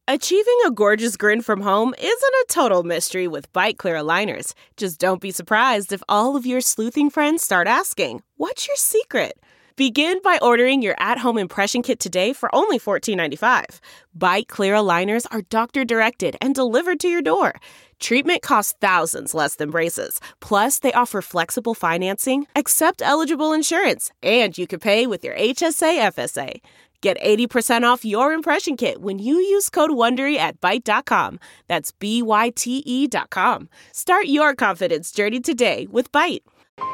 Achieving a gorgeous grin from home isn't a total mystery with Byte Clear aligners. Just don't be surprised if all of your sleuthing friends start asking, "What's your secret?" Begin by ordering your at-home impression kit today for only $14.95. Byte Clear aligners are doctor-directed and delivered to your door. Treatment costs thousands less than braces. Plus, they offer flexible financing, accept eligible insurance, and you can pay with your HSA FSA. Get 80% off your impression kit when you use code WONDERY at Byte.com. That's BYTE.com. Start your confidence journey today with Byte.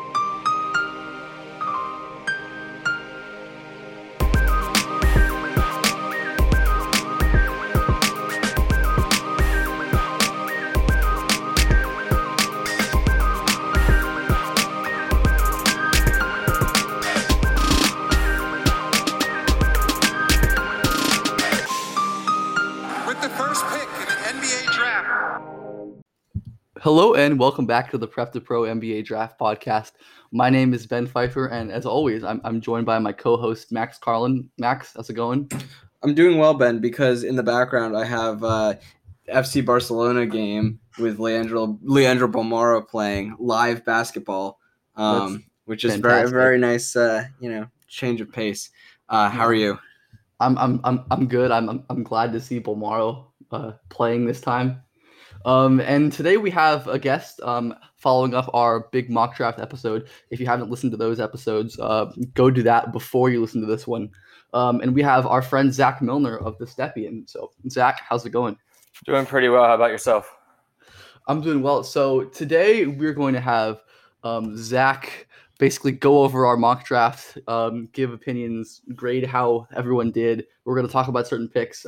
Hello and welcome back to the Prep to Pro NBA Draft Podcast. My name is Ben Pfeiffer, and as always, I'm joined by my co-host Max Carlin. Max, how's it going? I'm doing well, Ben, because in the background I have FC Barcelona game with Leandro Bolmaro playing live basketball, which is fantastic. very nice. Change of pace. How are you? I'm good. I'm glad to see Bolmaro playing this time. And today we have a guest following up our big mock draft episode. If you haven't listened to those episodes, go do that before you listen to this one. And we have our friend Zach Milner of the Stepien. So Zach, how's it going? Doing pretty well. How about yourself? I'm doing well. So today we're going to have Zach basically go over our mock draft, give opinions, grade how everyone did. We're going to talk about certain picks.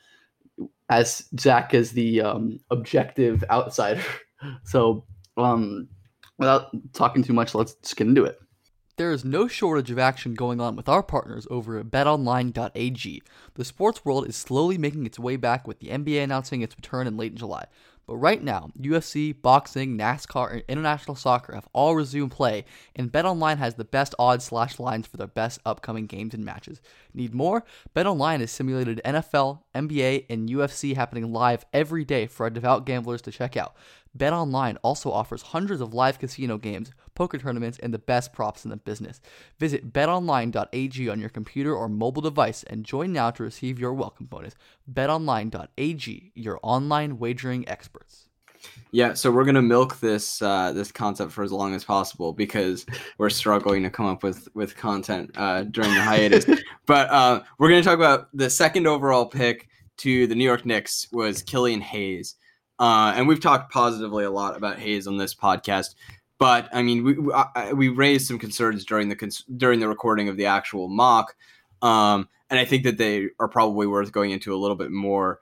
As Zach is the objective outsider. So without talking too much, let's just get into it. There is no shortage of action going on with our partners over at betonline.ag. The sports world is slowly making its way back with the NBA announcing its return in late July. But right now, UFC, boxing, NASCAR, and international soccer have all resumed play, and BetOnline has the best odds/lines for their best upcoming games and matches. Need more? BetOnline has simulated NFL, NBA, and UFC happening live every day for our devout gamblers to check out. BetOnline also offers hundreds of live casino games, poker tournaments, and the best props in the business. Visit betonline.ag on your computer or mobile device and join now to receive your welcome bonus. betonline.ag, your online wagering experts. Yeah, so we're gonna milk this concept for as long as possible because we're struggling to come up with content during the hiatus. But we're gonna talk about the second overall pick to the New York Knicks was Killian Hayes. And we've talked positively a lot about Hayes on this podcast, but I mean, we raised some concerns during the recording of the actual mock, and I think that they are probably worth going into a little bit more,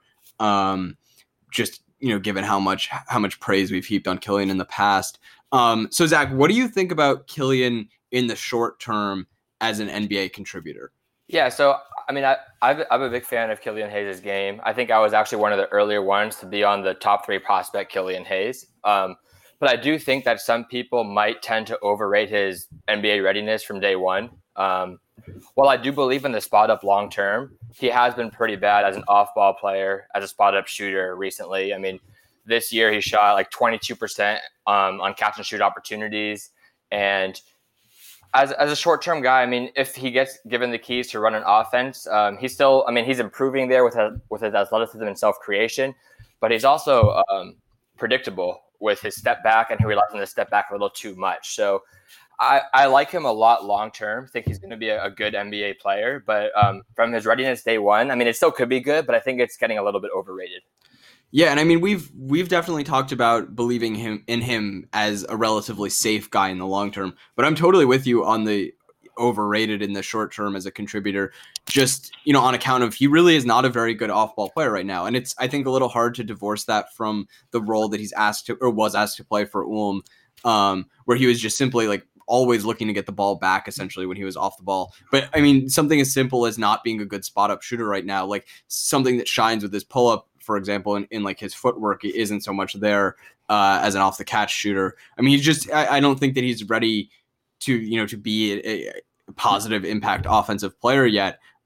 just given how much praise we've heaped on Killian in the past. So Zach, what do you think about Killian in the short term as an NBA contributor? Yeah, so I mean, I'm a big fan of Killian Hayes' game. I think I was actually one of the earlier ones to be on the top 3 prospect Killian Hayes. But I do think that some people might tend to overrate his NBA readiness from day one. While I do believe in the spot up long term, he has been pretty bad as an off-ball player, as a spot up shooter recently. I mean, this year he shot like 22% on catch and shoot opportunities, and as a short-term guy, I mean, if he gets given the keys to run an offense, he's improving there with his athleticism and self-creation, but he's also predictable with his step back, and he relies on the step back a little too much. So I like him a lot long-term. Think he's going to be a good NBA player, but from his readiness day one, I mean, it still could be good, but I think it's getting a little bit overrated. Yeah, and I mean, we've definitely talked about believing in him as a relatively safe guy in the long term, but I'm totally with you on the overrated in the short term as a contributor, just, on account of he really is not a very good off-ball player right now. And it's, I think, a little hard to divorce that from the role that he's was asked to play for Ulm, where he was just simply like always looking to get the ball back essentially when he was off the ball. But I mean, something as simple as not being a good spot up shooter right now, like something that shines with his pull up, for example, in like his footwork, isn't so much there as an off the catch shooter. I mean, I don't think that he's ready to be a positive impact offensive player yet.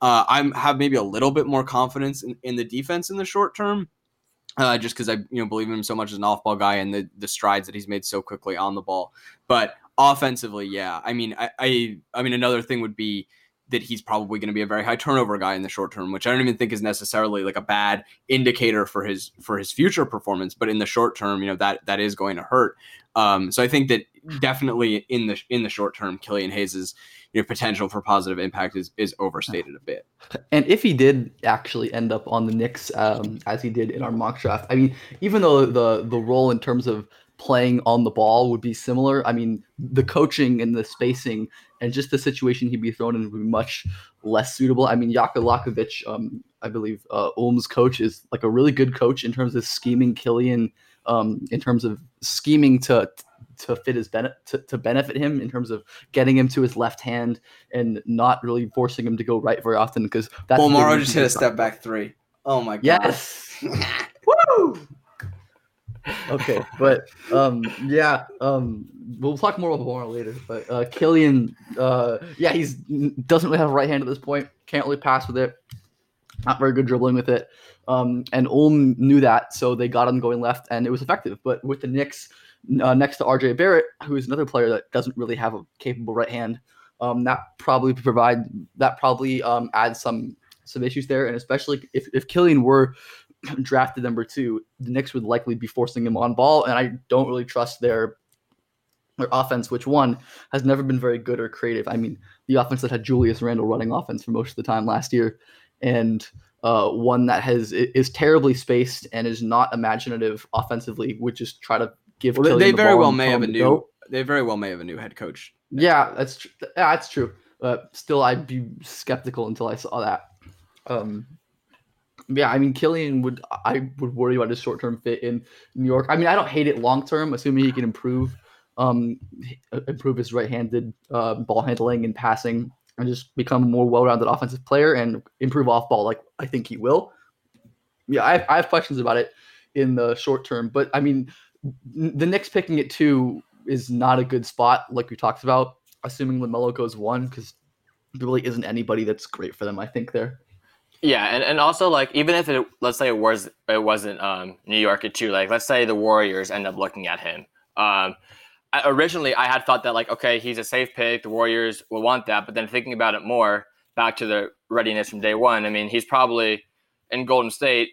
I have maybe a little bit more confidence in the defense in the short term. Just because I believe in him so much as an off-ball guy and the strides that he's made so quickly on the ball. But offensively, yeah. I mean, I mean, another thing would be that he's probably going to be a very high turnover guy in the short term, which I don't even think is necessarily like a bad indicator for his future performance. But in the short term, that is going to hurt. So I think that definitely in the short term, Killian Hayes' potential for positive impact is overstated a bit. And if he did actually end up on the Knicks, as he did in our mock draft, I mean, even though the role in terms of playing on the ball would be similar, I mean, the coaching and the spacing and just the situation he'd be thrown in would be much less suitable. I mean, Jaka Lakovic, I believe Ulm's coach, is like a really good coach in terms of scheming Killian, in terms of scheming to fit his to benefit him in terms of getting him to his left hand and not really forcing him to go right very often, because that's Bolmaro just hit a step back three. Oh my god. Yes. Woo! Okay, but we'll talk more about Bolmaro later. But Killian, he's doesn't really have a right hand at this point. Can't really pass with it. Not very good dribbling with it. And Ulm knew that, so they got him going left, and it was effective. But with the Knicks next to RJ Barrett, who is another player that doesn't really have a capable right hand, that probably adds some issues there. And especially if Killian were drafted number 2, the Knicks would likely be forcing him on ball, and I don't really trust their offense, which one has never been very good or creative. I mean, the offense that had Julius Randle running offense for most of the time last year, and one that is terribly spaced and is not imaginative offensively, would just try to give. Well, they very well may have a new head coach. Yeah, that's true. Still, I'd be skeptical until I saw that. I mean, Killian I would worry about his short-term fit in New York. I mean, I don't hate it long-term, assuming he can improve his right-handed ball handling and passing, and just become a more well-rounded offensive player and improve off ball, like I think he will. Yeah, I have questions about it in the short term, but I mean, the Knicks picking it 2 is not a good spot, like we talked about, assuming LaMelo goes 1, because there really isn't anybody that's great for them, I think, there. Yeah, and also, like, even if let's say it wasn't New York at 2, like, let's say the Warriors end up looking at him. Originally, I had thought that, like, okay, he's a safe pick, the Warriors will want that, but then thinking about it more, back to the readiness from day one, I mean, he's probably in Golden State.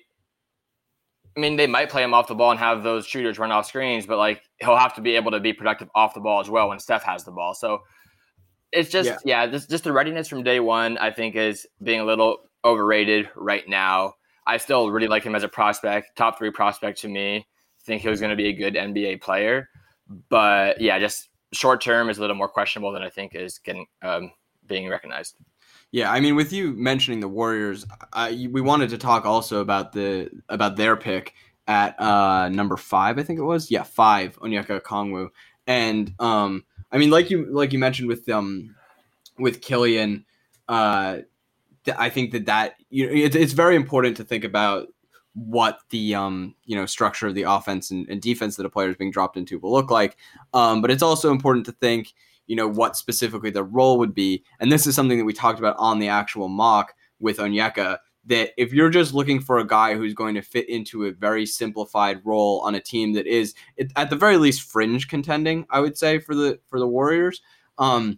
I mean, they might play him off the ball and have those shooters run off screens, but, like, he'll have to be able to be productive off the ball as well when Steph has the ball. So it's just, just the readiness from day one, I think, is being a little overrated right now. I still really like him as a prospect, top 3 prospect to me. I think he was going to be a good NBA player. But, yeah, just short term is a little more questionable than I think is getting being recognized. Yeah, I mean, with you mentioning the Warriors, we wanted to talk also about their pick at number 5, I think it was. Yeah, 5, Onyeka Okongwu. And I mean, like you mentioned with Killian, I think that it's very important to think about what the structure of the offense and defense that a player is being dropped into will look like. But it's also important to think what specifically the role would be. And this is something that we talked about on the actual mock with Onyeka, that if you're just looking for a guy who's going to fit into a very simplified role on a team that is at the very least fringe contending, I would say, for the Warriors, I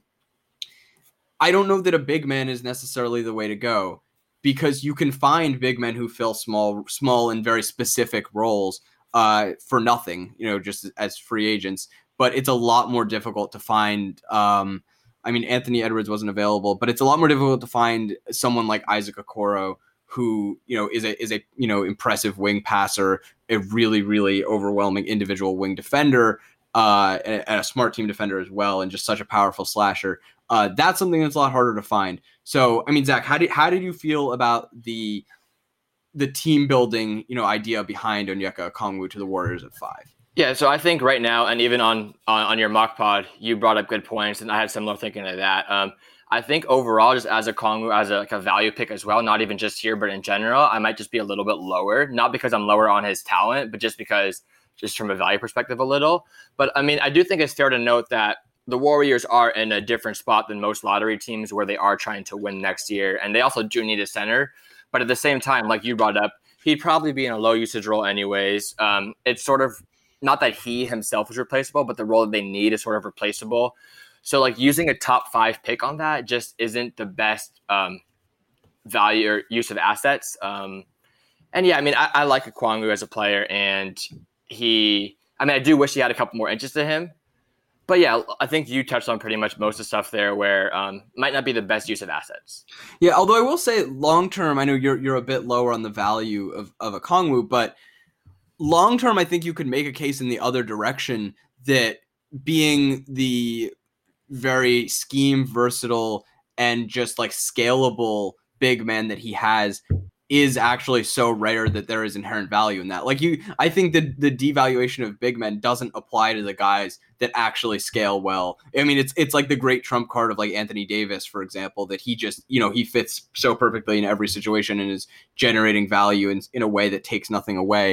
don't know that a big man is necessarily the way to go, because you can find big men who fill small and very specific roles for nothing, just as free agents. But it's a lot more difficult to find. I mean, Anthony Edwards wasn't available, but it's a lot more difficult to find someone like Isaac Okoro, who is a impressive wing passer, a really, really overwhelming individual wing defender, and a smart team defender as well, and just such a powerful slasher. That's something that's a lot harder to find. So, I mean, Zach, how did you feel about the team building idea behind Onyeka Okongwu to the Warriors at 5? Yeah, so I think right now, and even on your mock pod, you brought up good points, and I had similar thinking to that. I think overall, just as a Okongwu, as a value pick as well, not even just here, but in general, I might just be a little bit lower. Not because I'm lower on his talent, but just from a value perspective a little. But I mean, I do think it's fair to note that the Warriors are in a different spot than most lottery teams where they are trying to win next year. And they also do need a center. But at the same time, like you brought up, he'd probably be in a low usage role anyways. It's sort of not that he himself is replaceable, but the role that they need is sort of replaceable. So like using a top 5 pick on that just isn't the best value or use of assets. And yeah, I mean, I like Okongwu as a player, and I do wish he had a couple more inches to him. But yeah, I think you touched on pretty much most of the stuff there where might not be the best use of assets. Yeah, although I will say long term, I know you're a bit lower on the value of Okongwu, but long term, I think you could make a case in the other direction that being the very scheme versatile and just like scalable big man that he has is actually so rare that there is inherent value in that. Like I think that the devaluation of big men doesn't apply to the guys that actually scale well. I mean, it's like the great trump card of like Anthony Davis, for example, that he just, he fits so perfectly in every situation and is generating value in a way that takes nothing away.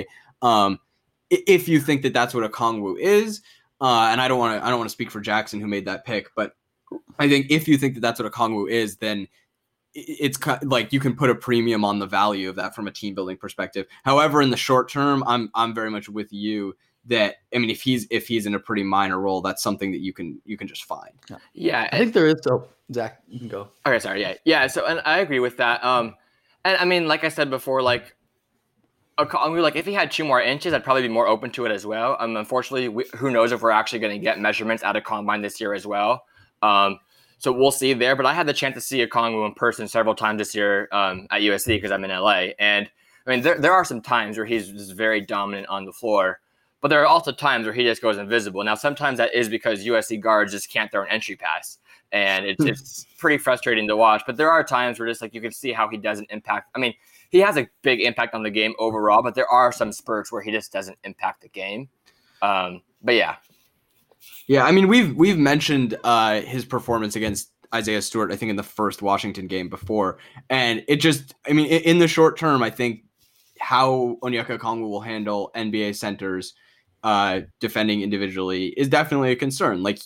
If you think that that's what Okongwu is, and I don't want to speak for Jackson who made that pick, but I think if you think that that's what Okongwu is, then it's like you can put a premium on the value of that from a team building perspective. However, in the short term, I'm very much with you that, I mean, if he's in a pretty minor role, that's something that you can just find. Yeah, I think there is. So Zach, you can go. Okay, sorry. Yeah. So, and I agree with that. And I mean, like I said before, like Okongwu, like if he had 2 more inches, I'd probably be more open to it as well. Unfortunately, who knows if we're actually going to get measurements out of Combine this year as well. So we'll see there. But I had the chance to see Okongwu in person several times this year at USC because I'm in LA. And I mean, there are some times where he's just very dominant on the floor. But there are also times where he just goes invisible. Now, sometimes that is because USC guards just can't throw an entry pass. And it's pretty frustrating to watch. But there are times where just like you can see how he doesn't impact. I mean, he has a big impact on the game overall, but there are some spurts where he just doesn't impact the game. But yeah. Yeah, I mean, we've mentioned his performance against Isaiah Stewart, I think, in the first Washington game before. And it just, I mean, in the short term, I think how Onyeka Okongwu will handle NBA centers defending individually is definitely a concern. Like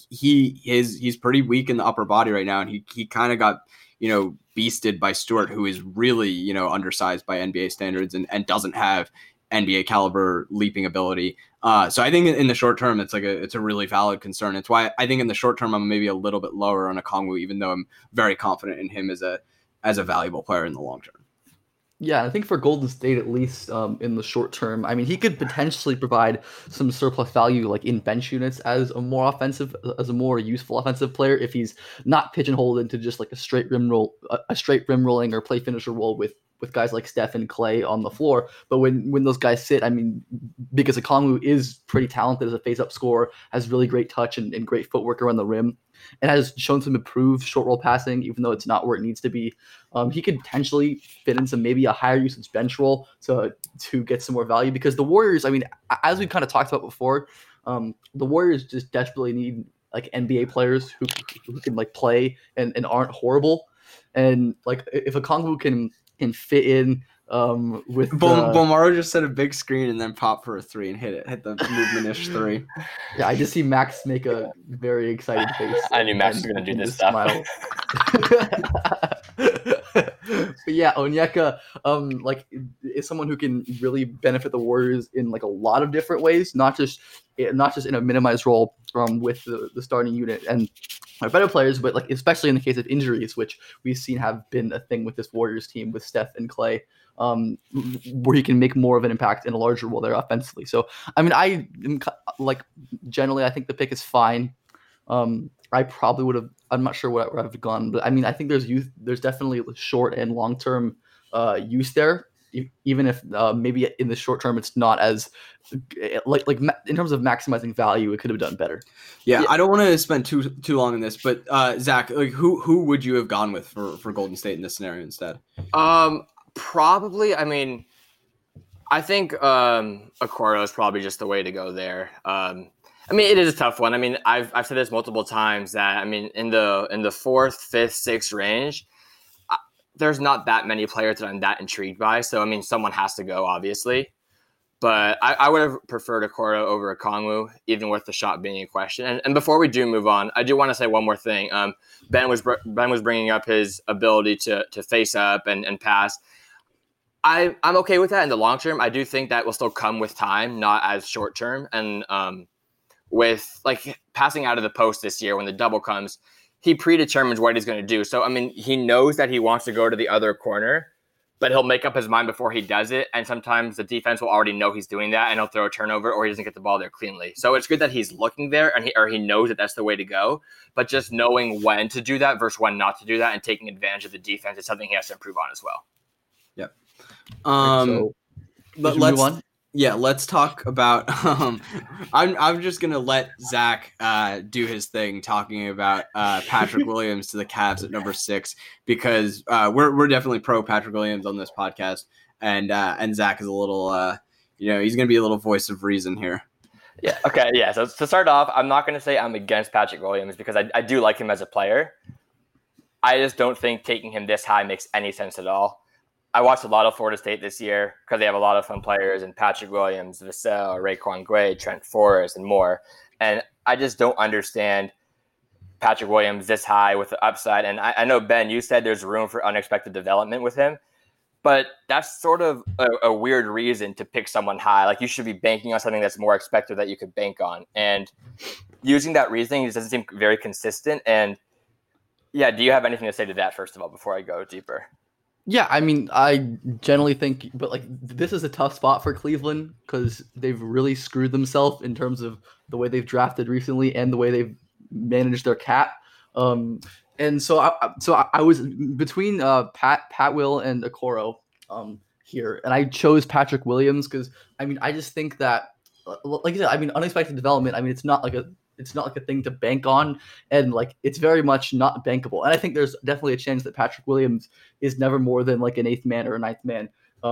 he's pretty weak in the upper body right now, and he kind of got, beasted by Stewart, who is really, undersized by NBA standards and doesn't have NBA caliber leaping ability. So I think in the short term, it's a really valid concern. It's why I think in the short term, I'm maybe a little bit lower on Okongwu, even though I'm very confident in him as a valuable player in the long term. Yeah, I think for Golden State, at least in the short term, I mean, he could potentially provide some surplus value, like in bench units, as a more useful offensive player if he's not pigeonholed into just like a straight rim rolling or play finisher role with guys like Steph and Clay on the floor. But when those guys sit, I mean, because Okongwu is pretty talented as a face-up scorer, has really great touch and great footwork around the rim, and has shown some improved short roll passing, even though it's not where it needs to be. He could potentially fit into maybe a higher usage bench role to get some more value, because the Warriors, I mean, as we kind of talked about before, the Warriors just desperately need like NBA players who can like play and aren't horrible. And like if Okongwu can fit in with Bomaro just set a big screen and then pop for a 3 and hit the movement-ish 3. Yeah, I just see Max make a very excited face. I knew Max was going to do this stuff. But yeah, Onyeka like is someone who can really benefit the Warriors in like a lot of different ways, not just in a minimized role with the starting unit and better players, but like especially in the case of injuries, which we've seen have been a thing with this Warriors team with Steph and Clay, where he can make more of an impact in a larger role there offensively. So I mean, I am like generally I think the pick is fine. I probably would have. I'm not sure where I've gone, but I mean, I think there's definitely short and long term use there. Even if maybe in the short term it's not as like in terms of maximizing value, it could have done better. Yeah, I don't want to spend too long on this, but Zach, like who would you have gone with for Golden State in this scenario instead? Probably. I mean, I think Okoro is probably just the way to go there. I mean, it is a tough one. I mean, I've said this multiple times that I mean, in the 4th, 5th, 6th range, there's not that many players that I'm that intrigued by. So I mean, someone has to go, obviously. But I would have preferred Okoro over Okongwu, even with the shot being in question. And before we do move on, I do want to say one more thing. Ben was bringing up his ability to face up and pass. I'm okay with that in the long term. I do think that will still come with time, not as short term. And with like passing out of the post this year when the double comes, he predetermines what he's going to do. So, I mean, he knows that he wants to go to the other corner, but he'll make up his mind before he does it. And sometimes the defense will already know he's doing that and he'll throw a turnover or he doesn't get the ball there cleanly. So it's good that he's looking there and he knows that that's the way to go. But just knowing when to do that versus when not to do that and taking advantage of the defense is something he has to improve on as well. Yep. So, but let's talk about I'm just gonna let Zach do his thing talking about Patrick Williams to the Cavs at number 6 because we're definitely pro Patrick Williams on this podcast and Zach is a little he's gonna be a little voice of reason here. Yeah. Okay. Yeah. So to start off, I'm not going to say I'm against Patrick Williams because I do like him as a player. I just don't think taking him this high makes any sense at all. I watched a lot of Florida State this year because they have a lot of fun players and Patrick Williams, Vassell, Raekwon Gray, Trent Forrest, and more. And I just don't understand Patrick Williams this high with the upside. And I know, Ben, you said there's room for unexpected development with him, but that's sort of a weird reason to pick someone high. Like you should be banking on something that's more expected that you could bank on. And using that reasoning just doesn't seem very consistent. And yeah, do you have anything to say to that, first of all, before I go deeper? Yeah, I mean, I generally think, but like this is a tough spot for Cleveland because they've really screwed themselves in terms of the way they've drafted recently and the way they've managed their cap. And so I was between Pat Will and Okoro here, and I chose Patrick Williams because I mean I just think that, like I said, I mean unexpected development. I mean it's not like a thing to bank on, and like it's very much not bankable. And I think there's definitely a chance that Patrick Williams is never more than like an 8th man or a 9th man.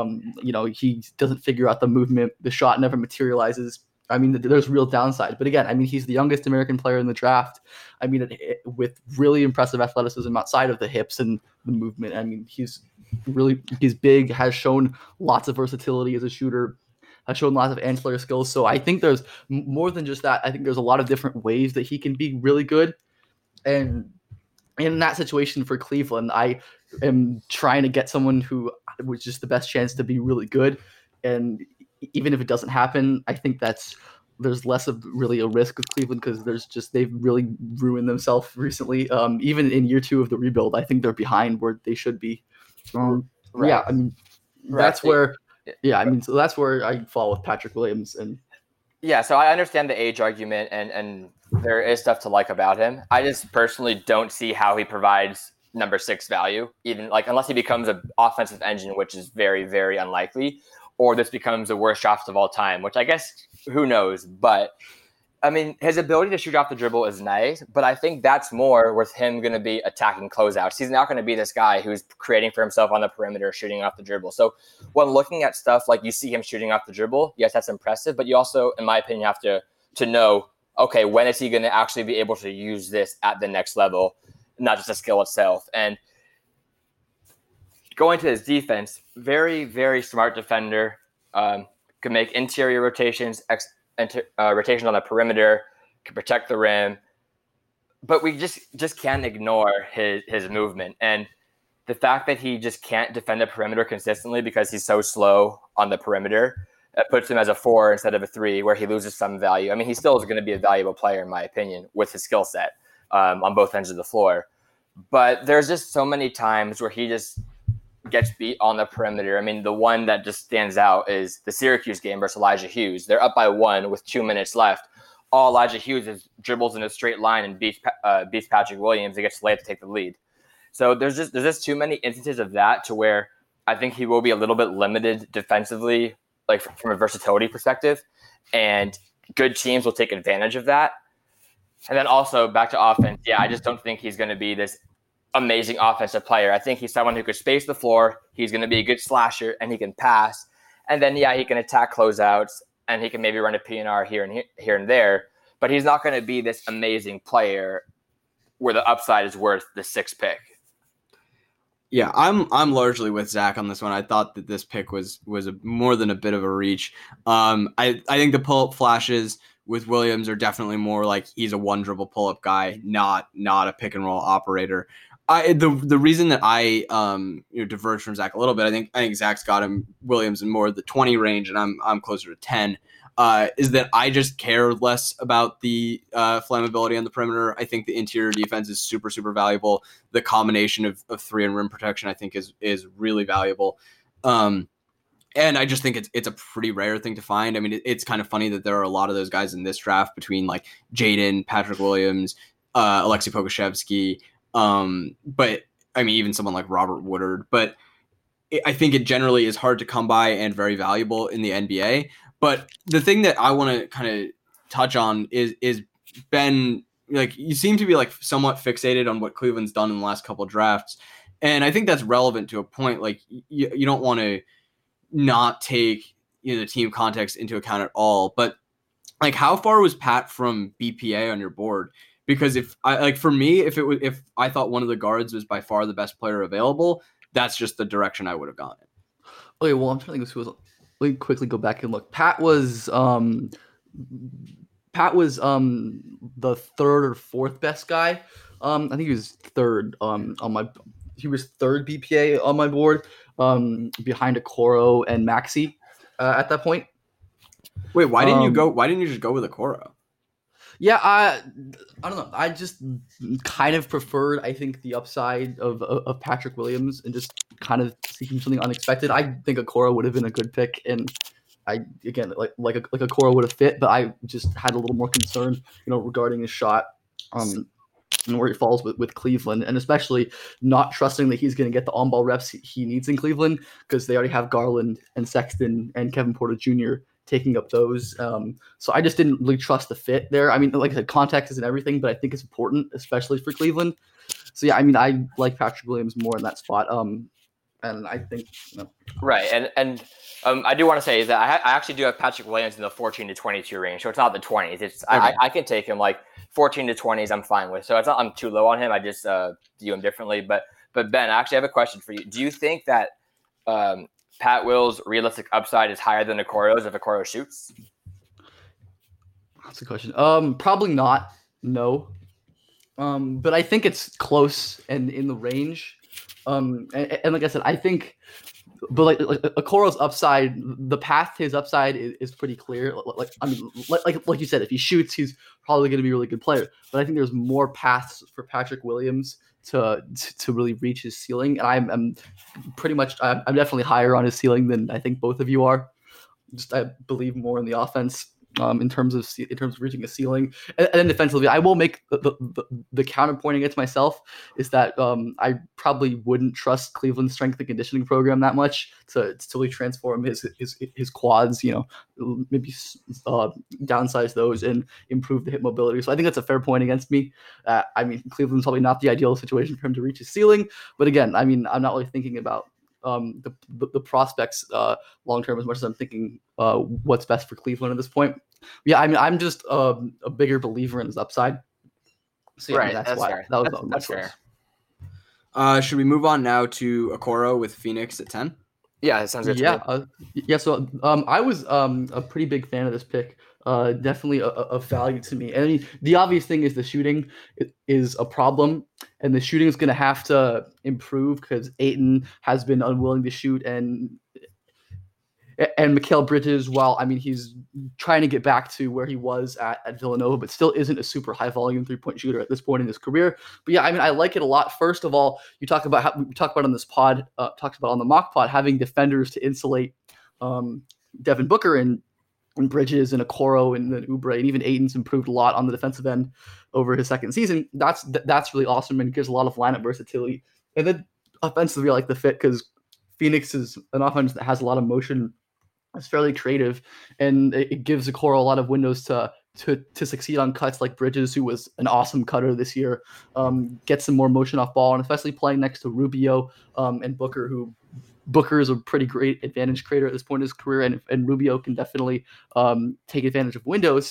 He doesn't figure out the movement, the shot never materializes. I mean, there's real downside. But again, I mean, he's the youngest American player in the draft. I mean, with really impressive athleticism outside of the hips and the movement. I mean, he's big, has shown lots of versatility as a shooter, has shown lots of ancillary skills. So I think there's more than just that. I think there's a lot of different ways that he can be really good. And in that situation for Cleveland, I am trying to get someone who was just the best chance to be really good. And even if it doesn't happen, I think there's less of really a risk with Cleveland because they've really ruined themselves recently. Even in year 2 of the rebuild, I think they're behind where they should be. Right. Yeah, I mean, that's where. Yeah, I mean, so that's where I fall with Patrick Williams. And yeah, so I understand the age argument, and there is stuff to like about him. I just personally don't see how he provides number 6 value, even like unless he becomes an offensive engine, which is very, very unlikely, or this becomes the worst draft of all time, which I guess who knows. But I mean, his ability to shoot off the dribble is nice, but I think that's more with him going to be attacking closeouts. He's not going to be this guy who's creating for himself on the perimeter, shooting off the dribble. So when looking at stuff like you see him shooting off the dribble, yes, that's impressive, but you also, in my opinion, have to know, okay, when is he going to actually be able to use this at the next level, not just a skill itself. And going to his defense, very, very smart defender, can make interior rotations, rotation on the perimeter, can protect the rim, but we just can't ignore his movement. And the fact that he just can't defend the perimeter consistently because he's so slow on the perimeter, it puts him as a 4 instead of a 3, where he loses some value. I mean, he still is going to be a valuable player, in my opinion, with his skill set on both ends of the floor. But there's just so many times where he just gets beat on the perimeter. I mean, the one that just stands out is the Syracuse game versus Elijah Hughes. They're up by 1 with 2 minutes left. All Elijah Hughes is dribbles in a straight line and beats Patrick Williams and gets layup to take the lead. So there's just too many instances of that to where I think he will be a little bit limited defensively, like from a versatility perspective, and good teams will take advantage of that. And then also back to offense. Yeah, I just don't think he's going to be this amazing offensive player. I think he's someone who could space the floor. He's going to be a good slasher and he can pass. And then, yeah, he can attack closeouts and he can maybe run a PNR here and there, but he's not going to be this amazing player where the upside is worth the 6th pick. Yeah, I'm largely with Zach on this one. I thought that this pick was more than a bit of a reach. I think the pull up flashes with Williams are definitely more like he's a one dribble pull up guy, not a pick and roll operator. The reason that I diverge from Zach a little bit, I think Zach's got him Williams in more of the 20 range, and I'm closer to 10. Is that I just care less about the flammability on the perimeter. I think the interior defense is super, super valuable. The combination of 3 and rim protection, I think, is really valuable. And I just think it's a pretty rare thing to find. I mean, it's kind of funny that there are a lot of those guys in this draft between like Jaden, Patrick Williams, Alexei Pokusevski, but I mean, even someone like Robert Woodard. But I think it generally is hard to come by and very valuable in the NBA. But the thing that I want to kind of touch on is Ben, like you seem to be like somewhat fixated on what Cleveland's done in the last couple of drafts. And I think that's relevant to a point. Like you don't want to not take the team context into account at all. But like how far was Pat from BPA on your board? Because if I thought one of the guards was by far the best player available, that's just the direction I would have gone in. Okay, well, I'm trying to think of who was. Let me quickly go back and look. Pat was the third or fourth best guy. I think he was third he was third BPA on my board, behind Okoro and Maxey at that point. Wait, why didn't you just go with Okoro? Yeah, I don't know. I just kind of preferred, I think, the upside of Patrick Williams and just kind of seeking something unexpected. I think Okoro would have been a good pick, and I again like Okoro would have fit, but I just had a little more concern, regarding his shot, and where he falls with Cleveland, and especially not trusting that he's going to get the on-ball reps he needs in Cleveland because they already have Garland and Sexton and Kevin Porter Jr. taking up those. So I just didn't really trust the fit there. I mean, like I said, context isn't everything, but I think it's important, especially for Cleveland. So yeah, I mean, I like Patrick Williams more in that spot. And I think right. And I do want to say that I actually do have Patrick Williams in the 14 to 22 range. So it's not the 20s. It's okay. I can take him like 14 to 20s. I'm fine with. So it's not I'm too low on him. I just view him differently. But Ben, I actually have a question for you. Do you think that Pat Will's realistic upside is higher than Okoro's if Okoro shoots? That's a question. Probably not. No. But I think it's close and in the range. And like I said, I think, but like Okoro's upside, the path to his upside is pretty clear. Like you said, if he shoots, he's probably going to be a really good player. But I think there's more paths for Patrick Williams to really reach his ceiling, and I'm definitely higher on his ceiling than I think both of you are. Just I believe more in the offense. In terms of reaching a ceiling, and then defensively, I will make the counterpoint against myself is that I probably wouldn't trust Cleveland's strength and conditioning program that much to really transform his quads. Maybe downsize those and improve the hip mobility. So I think that's a fair point against me. I mean, Cleveland's probably not the ideal situation for him to reach his ceiling, but again, I mean, I'm not really thinking about the prospects long term as much as I'm thinking what's best for Cleveland at this point. Yeah, I mean, I'm just a bigger believer in his upside. So yeah, right, that's why fair. that was that's fair. Should we move on now to Okoro with Phoenix at 10? Yeah, it sounds good. To me. So I was a pretty big fan of this pick. Definitely a value to me. And I mean, the obvious thing is the shooting is a problem, and the shooting is going to have to improve because Ayton has been unwilling to shoot, and Mikal Bridges, while I mean he's trying to get back to where he was at Villanova, but still isn't a super high volume 3-point shooter at this point in his career. But yeah, I mean I like it a lot. First of all, you talk about how we talked about on this pod, talks about on the mock pod, having defenders to insulate Devin Booker and Bridges and Okoro and then Oubre, and even Ayton's improved a lot on the defensive end over his second season. That's really awesome and gives a lot of lineup versatility. And then offensively, I like the fit because Phoenix is an offense that has a lot of motion. It's fairly creative, and it gives Okoro a lot of windows to succeed on cuts like Bridges, who was an awesome cutter this year, get some more motion off ball, and especially playing next to Rubio and Booker, who Booker is a pretty great advantage creator at this point in his career, and Rubio can definitely take advantage of windows.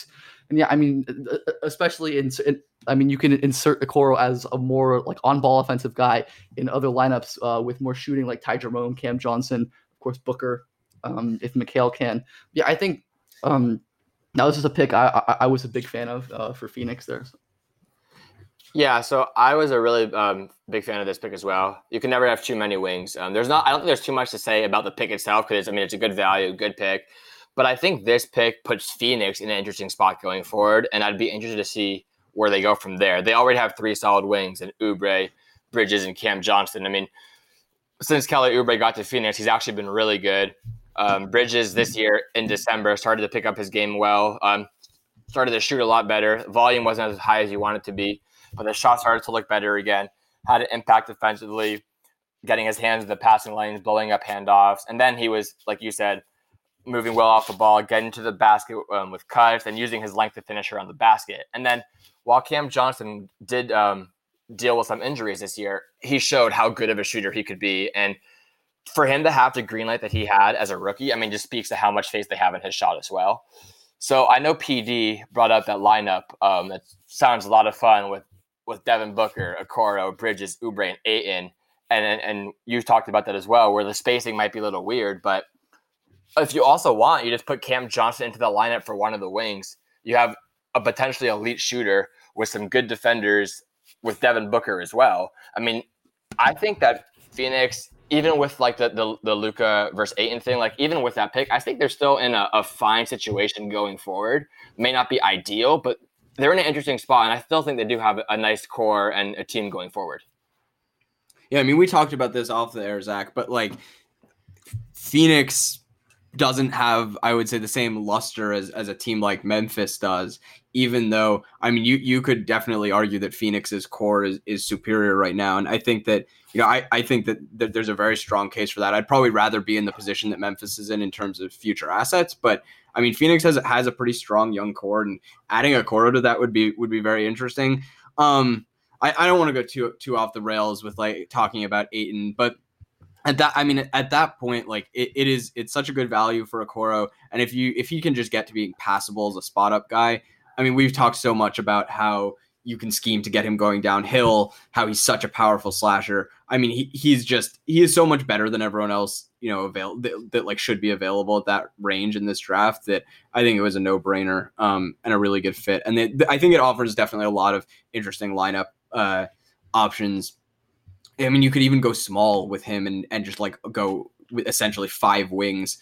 And yeah, I mean, especially I mean, you can insert Okoro as a more like on-ball offensive guy in other lineups with more shooting, like Ty Jerome, Cam Johnson, of course Booker, if Mikal can. Yeah, I think that was just a pick I was a big fan of for Phoenix there. So. Yeah, so I was a really big fan of this pick as well. You can never have too many wings. I don't think there's too much to say about the pick itself because it's a good value, good pick. But I think this pick puts Phoenix in an interesting spot going forward, and I'd be interested to see where they go from there. They already have 3 solid wings in Oubre, Bridges, and Cam Johnson. I mean, since Kelly Oubre got to Phoenix, he's actually been really good. Bridges this year in December started to pick up his game well, started to shoot a lot better. Volume wasn't as high as you want it to be, but the shot started to look better again, had an impact defensively, getting his hands in the passing lanes, blowing up handoffs. And then he was, like you said, moving well off the ball, getting to the basket with cuts and using his length to finish around the basket. And then while Cam Johnson did deal with some injuries this year, he showed how good of a shooter he could be. And for him to have the green light that he had as a rookie, I mean, just speaks to how much faith they have in his shot as well. So I know PD brought up that lineup that sounds a lot of fun with Devin Booker, Okoro, Bridges, Oubre, and Ayton. And you talked about that as well, where the spacing might be a little weird, but if you also want, you just put Cam Johnson into the lineup for one of the wings. You have a potentially elite shooter with some good defenders with Devin Booker as well. I mean, I think that Phoenix, even with like the Luka versus Ayton thing, like even with that pick, I think they're still in a fine situation going forward. May not be ideal, but they're in an interesting spot, and I still think they do have a nice core and a team going forward. Yeah, I mean, we talked about this off the air, Zach, but like Phoenix doesn't have, I would say, the same luster as a team like Memphis does, even though, I mean, you could definitely argue that Phoenix's core is superior right now. And I think that, I think that there's a very strong case for that. I'd probably rather be in the position that Memphis is in terms of future assets. But I mean, Phoenix has a pretty strong young core, and adding a Okoro to that would be very interesting. I don't want to go too off the rails with like talking about Ayton, but at that point, like it's such a good value for Okoro, and if he can just get to being passable as a spot up guy, I mean, we've talked so much about how you can scheme to get him going downhill, how he's such a powerful slasher. I mean, he is so much better than everyone else, that like should be available at that range in this draft, that I think it was a no-brainer and a really good fit. And I think it offers definitely a lot of interesting lineup options. I mean, you could even go small with him and just like go with essentially 5 wings.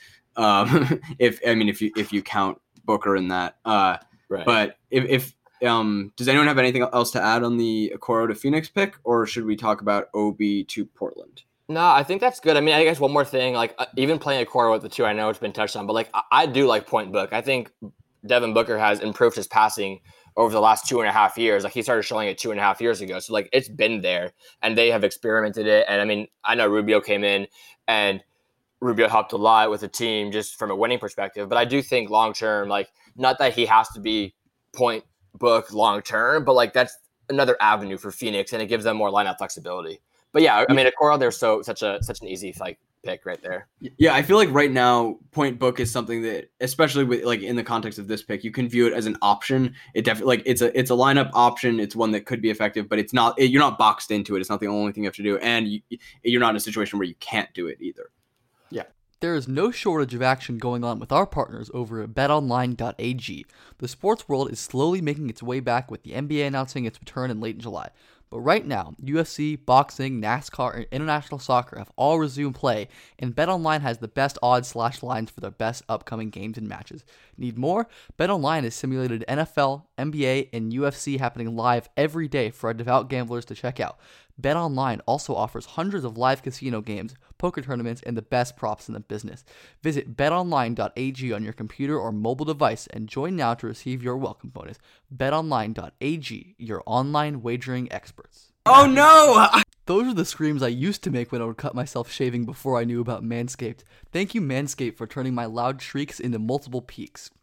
If you count Booker in that. Right. But if does anyone have anything else to add on the Okoro to Phoenix pick, or should we talk about Obi to Portland? No, I think that's good. I mean, I guess one more thing, like even playing Okoro with the 2, I know it's been touched on, but like I do like point book. I think Devin Booker has improved his passing over the last 2.5 years. Like he started showing it 2.5 years ago. So like it's been there and they have experimented it. And I mean, I know Rubio came in and Rubio helped a lot with the team just from a winning perspective. But I do think long-term, like not that he has to be point book long-term, but like that's another avenue for Phoenix and it gives them more lineup flexibility. But yeah, I mean, Okoro, they're such an easy like pick right there. Yeah, I feel like right now point book is something that, especially with like in the context of this pick, you can view it as an option. It definitely like it's a lineup option. It's one that could be effective, but it's not. You're not boxed into it. It's not the only thing you have to do, and you're not in a situation where you can't do it either. Yeah. There is no shortage of action going on with our partners over at betonline.ag. The sports world is slowly making its way back with the NBA announcing its return in late July. But right now, UFC, boxing, NASCAR, and international soccer have all resumed play, and BetOnline has the best odds/lines for their best upcoming games and matches. Need more? BetOnline has simulated NFL, NBA, and UFC happening live every day for our devout gamblers to check out. BetOnline also offers hundreds of live casino games, poker tournaments, and the best props in the business. Visit betonline.ag on your computer or mobile device and join now to receive your welcome bonus. betonline.ag, your online wagering experts. Oh no! Those are the screams I used to make when I would cut myself shaving before I knew about Manscaped. Thank you, Manscaped, for turning my loud shrieks into multiple peaks.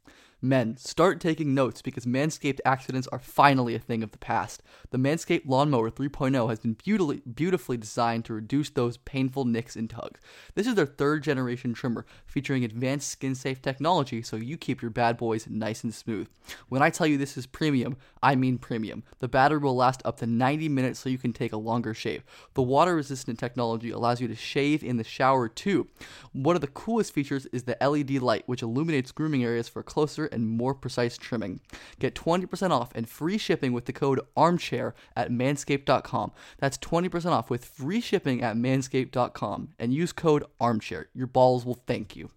Men, start taking notes because Manscaped accidents are finally a thing of the past. The Manscaped Lawnmower 3.0 has been beautifully designed to reduce those painful nicks and tugs. This is their third generation trimmer featuring advanced skin safe technology so you keep your bad boys nice and smooth. When I tell you this is premium, I mean premium. The battery will last up to 90 minutes so you can take a longer shave. The water resistant technology allows you to shave in the shower too. One of the coolest features is the LED light, which illuminates grooming areas for closer and more precise trimming. Get 20% off and free shipping with the code ARMCHAIR at manscaped.com. That's 20% off with free shipping at manscaped.com and use code ARMCHAIR. Your balls will thank you.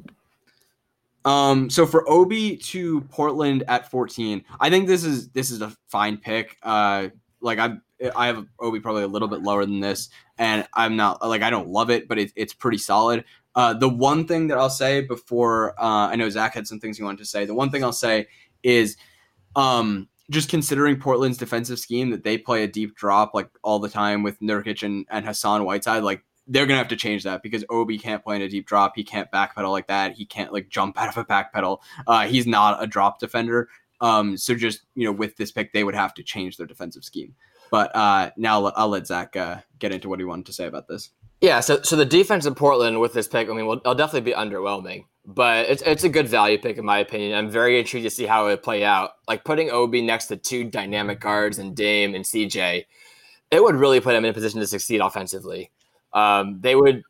So for Obi to Portland at 14, I think this is a fine pick. I have Obi probably a little bit lower than this, and I'm not like I don't love it, but it's pretty solid. The one thing that I'll say before I know Zach had some things he wanted to say. The one thing I'll say is just considering Portland's defensive scheme that they play a deep drop like all the time with Nurkic and Hassan Whiteside, like they're going to have to change that because Obi can't play in a deep drop. He can't backpedal like that. He can't like jump out of a backpedal. He's not a drop defender. So just, with this pick, they would have to change their defensive scheme. But now I'll let Zach get into what he wanted to say about this. Yeah, so the defense in Portland with this pick, I mean, it'll definitely be underwhelming, but it's a good value pick in my opinion. I'm very intrigued to see how it would play out. Like putting Obi next to two dynamic guards and Dame and CJ, it would really put him in a position to succeed offensively. They would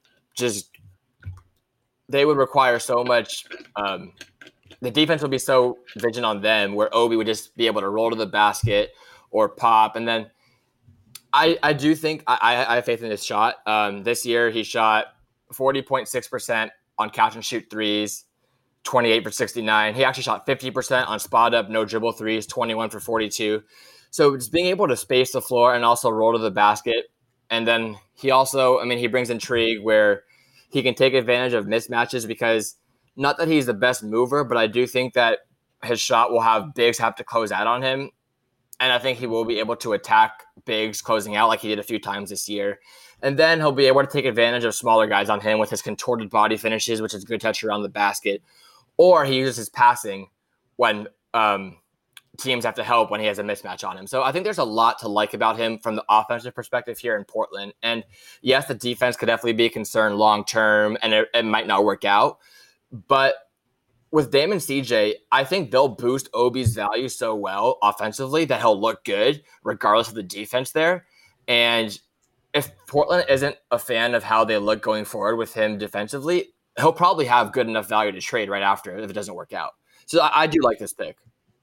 require so much. The defense would be so vigilant on them, where Obi would just be able to roll to the basket or pop, and then. I do think I have faith in his shot. This year, he shot 40.6% on catch and shoot threes, 28 for 69. He actually shot 50% on spot up, no dribble threes, 21 for 42. So just being able to space the floor and also roll to the basket. And then he also, he brings intrigue where he can take advantage of mismatches because not that he's the best mover, but I do think that his shot will have bigs have to close out on him. And I think he will be able to attack bigs closing out like he did a few times this year. And then he'll be able to take advantage of smaller guys on him with his contorted body finishes, which is good touch around the basket. Or he uses his passing when teams have to help when he has a mismatch on him. So I think there's a lot to like about him from the offensive perspective here in Portland. And yes, the defense could definitely be a concern long-term, and it might not work out. But with Dame and CJ, I think they'll boost Obi's value so well offensively that he'll look good regardless of the defense there. And if Portland isn't a fan of how they look going forward with him defensively, he'll probably have good enough value to trade right after if it doesn't work out. So I do like this pick.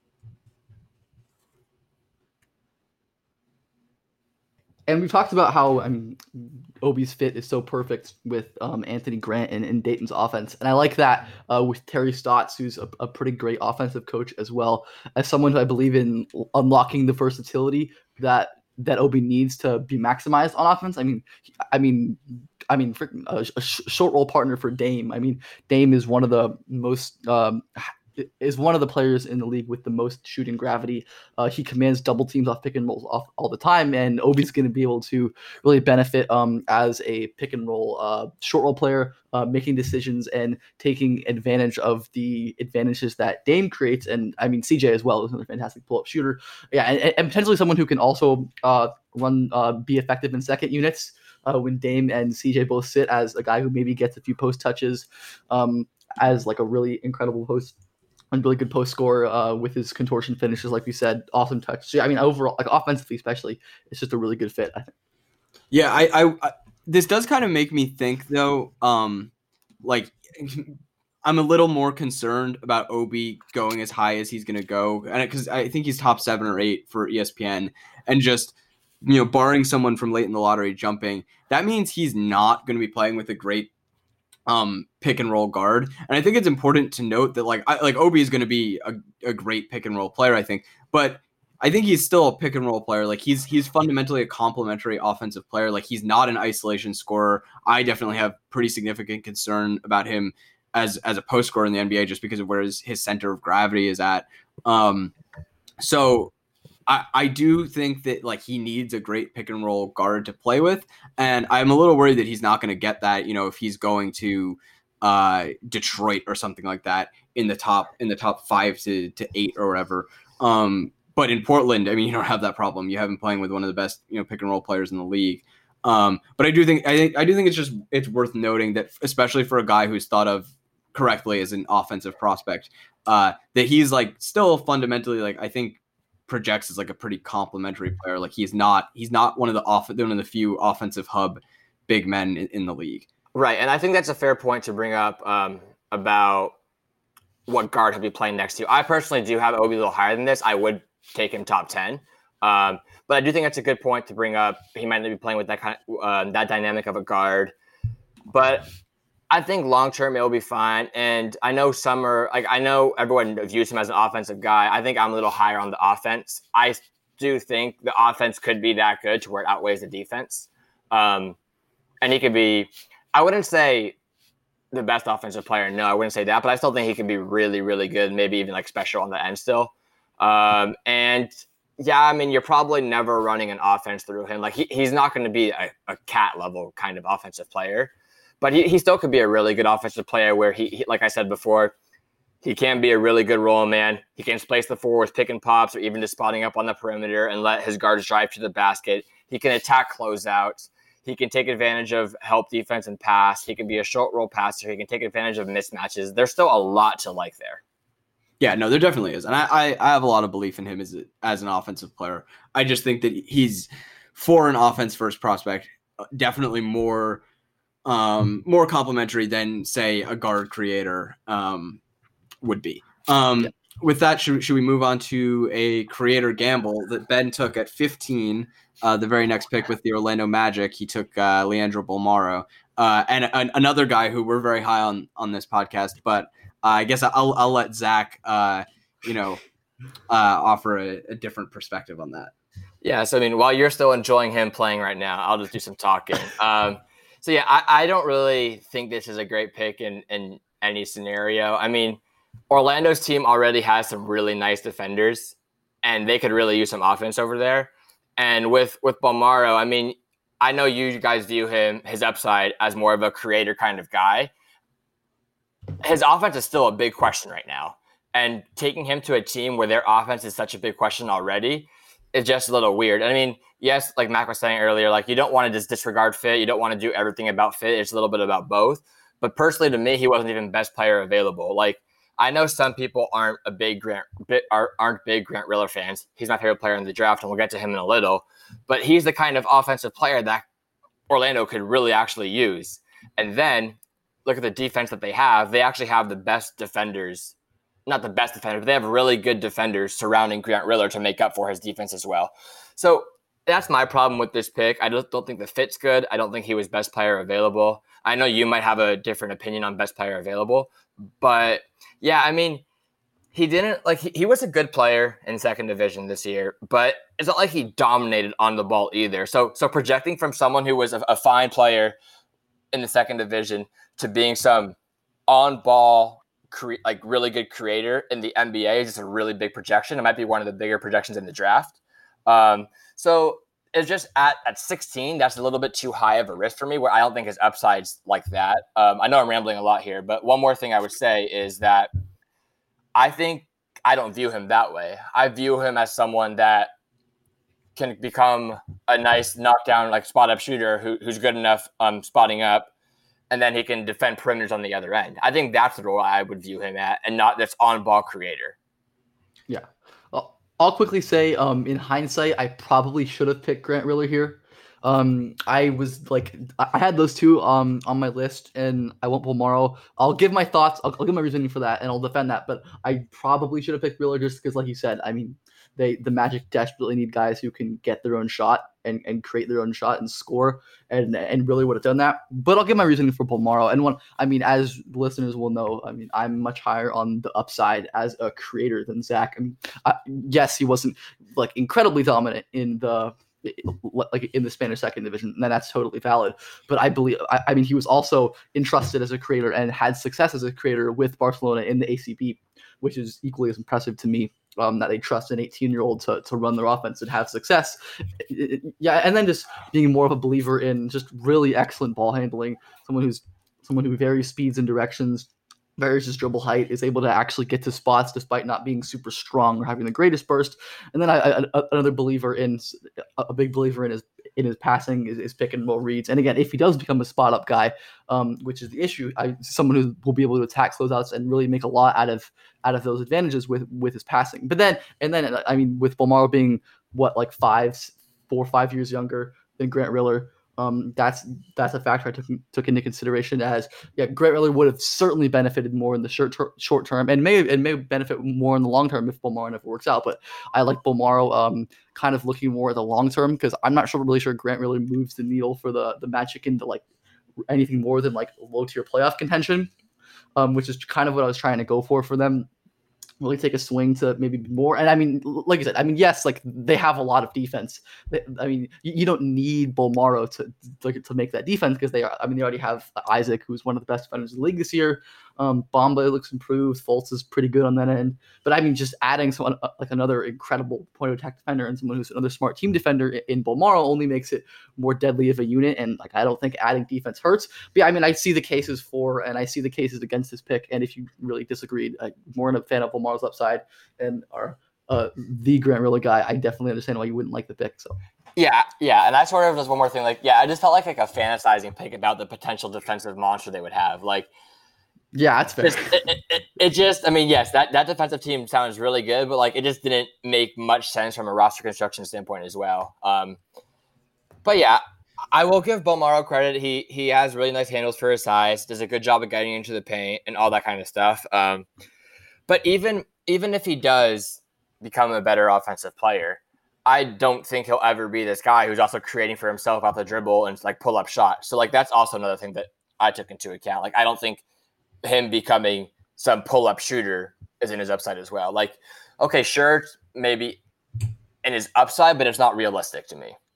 And we've talked about how Obi's fit is so perfect with Anthony Grant and Dayton's offense, and I like that with Terry Stotts, who's a pretty great offensive coach as well, as someone who I believe in unlocking the versatility that Obi needs to be maximized on offense. A short roll partner for Dame. Dame is one of the most is one of the players in the league with the most shooting gravity. He commands double teams off pick and rolls off all the time, and Obi's going to be able to really benefit as a pick and roll short roll player, making decisions and taking advantage of the advantages that Dame creates. And CJ as well is another fantastic pull-up shooter. Yeah, and potentially someone who can also be effective in second units when Dame and CJ both sit, as a guy who maybe gets a few post touches, as like a really incredible post and really good post scorer with his contortion finishes, like we said, awesome touch. So overall, like offensively especially, it's just a really good fit, I think. Yeah, I this does kind of make me think though, like I'm a little more concerned about Obi going as high as he's going to go, and because I think he's top 7 or 8 for ESPN, and just barring someone from late in the lottery jumping, that means he's not going to be playing with a great pick and roll guard. And I think it's important to note that like Obi is going to be a great pick and roll player, I think, but I think he's still a pick and roll player. Like he's fundamentally a complementary offensive player. Like he's not an isolation scorer. I definitely have pretty significant concern about him as a post scorer in the NBA just because of where his center of gravity is at. So I do think that like he needs a great pick and roll guard to play with, and I'm a little worried that he's not going to get that. If he's going to Detroit or something like that in the top 5 to 8 or whatever. But in Portland, I mean, you don't have that problem. You have him playing with one of the best, pick and roll players in the league. But I do think it's worth noting that, especially for a guy who's thought of correctly as an offensive prospect, that he's like still fundamentally, like, I think projects as like a pretty complimentary player. Like he's not one of the few offensive hub big men in the league. Right, and I think that's a fair point to bring up about what guard he'll be playing next to. I personally do have Obi a little higher than this. I would take him top 10. But I do think that's a good point to bring up. He might not be playing with that kind of, that dynamic of a guard. But I think long-term it'll be fine. And I know I know everyone views him as an offensive guy. I think I'm a little higher on the offense. I do think the offense could be that good to where it outweighs the defense. And he could be, I wouldn't say the best offensive player. No, I wouldn't say that. But I still think he could be really, really good, maybe even like special on the end still. And yeah, I mean, you're probably never running an offense through him. Like he's not going to be a cat level kind of offensive player, but he still could be a really good offensive player where he like I said before, he can be a really good roll man. He can place the four with pick and pops or even just spotting up on the perimeter and let his guards drive to the basket. He can attack closeouts. He can take advantage of help defense and pass. He can be a short roll passer. He can take advantage of mismatches. There's still a lot to like there. Yeah, no, there definitely is. And I have a lot of belief in him as an offensive player. I just think that he's, for an offense-first prospect, definitely more complimentary than, say, a guard creator would be. With that, should we move on to a creator gamble that Ben took at 15, the very next pick with the Orlando Magic? He took Leandro Bolmaro, and another guy who we're very high on this podcast, but I guess I'll let Zach, offer a different perspective on that. Yeah, so I mean, while you're still enjoying him playing right now, I'll just do some talking. So yeah, I don't really think this is a great pick in any scenario. I mean, Orlando's team already has some really nice defenders, and they could really use some offense over there. And with Bolmaro, I mean, I know you guys view his upside as more of a creator kind of guy. His offense is still a big question right now. And taking him to a team where their offense is such a big question already is just a little weird. I mean, yes, like Mac was saying earlier, like you don't want to just disregard fit. You don't want to do everything about fit. It's a little bit about both. But personally, to me, he wasn't even best player available. Like, I know some people aren't big Grant Riller fans. He's my favorite player in the draft, and we'll get to him in a little. But he's the kind of offensive player that Orlando could really actually use. And then look at the defense that they have. They actually have the best defenders. Not the best defenders, but they have really good defenders surrounding Grant Riller to make up for his defense as well. So that's my problem with this pick. I just don't think the fit's good. I don't think he was best player available. I know you might have a different opinion on best player available, but yeah, I mean, he didn't he was a good player in second division this year, but it's not like he dominated on the ball either. So projecting from someone who was a fine player in the second division to being some on ball, really good creator in the NBA is just a really big projection. It might be one of the bigger projections in the draft. So it's just at 16, that's a little bit too high of a risk for me, where I don't think his upside's like that. I know I'm rambling a lot here, but one more thing I would say is that I think I don't view him that way. I view him as someone that can become a nice knockdown, like spot up shooter who's good enough spotting up, and then he can defend perimeters on the other end. I think that's the role I would view him at, and not this on-ball creator. Yeah. I'll quickly say, in hindsight, I probably should have picked Grant Riller here. I had those two on my list, and I went Bolmaro. I'll give my thoughts. I'll give my reasoning for that, and I'll defend that. But I probably should have picked Riller just because, like you said, I mean, the Magic desperately need guys who can get their own shot and create their own shot and score, and really would have done that. But I'll give my reasoning for Bolmaro. And as the listeners will know, I mean, I'm much higher on the upside as a creator than Zach. I mean, yes, he wasn't like incredibly dominant in the Spanish second division, and that's totally valid. But I believe, I mean, he was also entrusted as a creator and had success as a creator with Barcelona in the ACB, which is equally as impressive to me. That they trust an 18-year-old to run their offense and have success. Yeah, and then just being more of a believer in just really excellent ball handling, someone who's someone who varies speeds and directions, varies his dribble height, is able to actually get to spots despite not being super strong or having the greatest burst. And then another believer in a big believer in his passing is picking more reads. And again, if he does become a spot up guy, which is the issue, someone who will be able to attack closeouts and really make a lot out of those advantages with his passing. But then I mean, with Bolmaro being like 4 or 5 years younger than Grant Riller, that's a factor I took into consideration. As Grant Riller would have certainly benefited more in the short term, and may benefit more in the long term if Bolmaro never works out. But I like Bolmaro kind of looking more at the long term, because I'm not really sure Grant Riller moves the needle for the Magic into like anything more than like low tier playoff contention, which is kind of what I was trying to go for them. Really take a swing to maybe more. And I mean, like I said, I mean, yes, like they have a lot of defense. I mean, you don't need Bolmaro to make that defense, because they already have Isaac, who's one of the best defenders in the league this year. Bamba looks improved. Fultz is pretty good on that end. But I mean, just adding someone like another incredible point of attack defender and someone who's another smart team defender in Bolmaro only makes it more deadly of a unit. And like, I don't think adding defense hurts. But yeah, I mean, I see the cases for and I see the cases against this pick. And if you really disagreed, I'm more a fan of Bolmaro's upside and are the Grant Riller guy. I definitely understand why you wouldn't like the pick. So. Yeah, and I sort of just one more thing. Like, I just felt like a fantasizing pick about the potential defensive monster they would have. Like, yeah, that's fair. It just, I mean, yes, that defensive team sounds really good, but like it just didn't make much sense from a roster construction standpoint as well. But yeah, I will give Bolmaro credit. He has really nice handles for his size, does a good job of getting into the paint and all that kind of stuff. But even if he does become a better offensive player, I don't think he'll ever be this guy who's also creating for himself off the dribble and like pull up shots. So like that's also another thing that I took into account. Like I don't think him becoming some pull up shooter is in his upside as well. Like, okay, sure, maybe in his upside, but it's not realistic to me.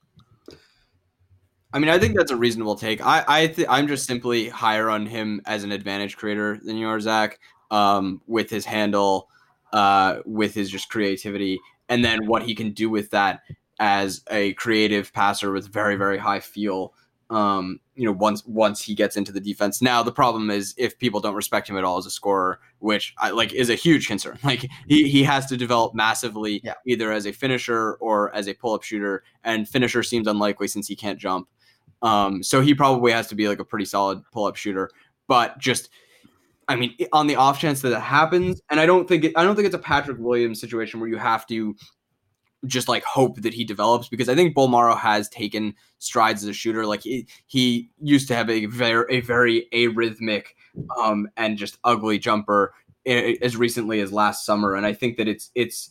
I mean, I think that's a reasonable take. I'm just simply higher on him as an advantage creator than you are, Zach, with his handle, with his just creativity, and then what he can do with that as a creative passer with very, very high feel. Once he gets into the defense. Now the problem is if people don't respect him at all as a scorer, which is a huge concern. Like he has to develop massively, either as a finisher or as a pull-up shooter, and finisher seems unlikely since he can't jump. So he probably has to be like a pretty solid pull-up shooter. But just, I mean, on the off chance that it happens, and I don't think it's a Patrick Williams situation where you have to just like hope that he develops, because I think Bolmaro has taken strides as a shooter. Like he used to have a very arrhythmic and just ugly jumper as recently as last summer, and I think that it's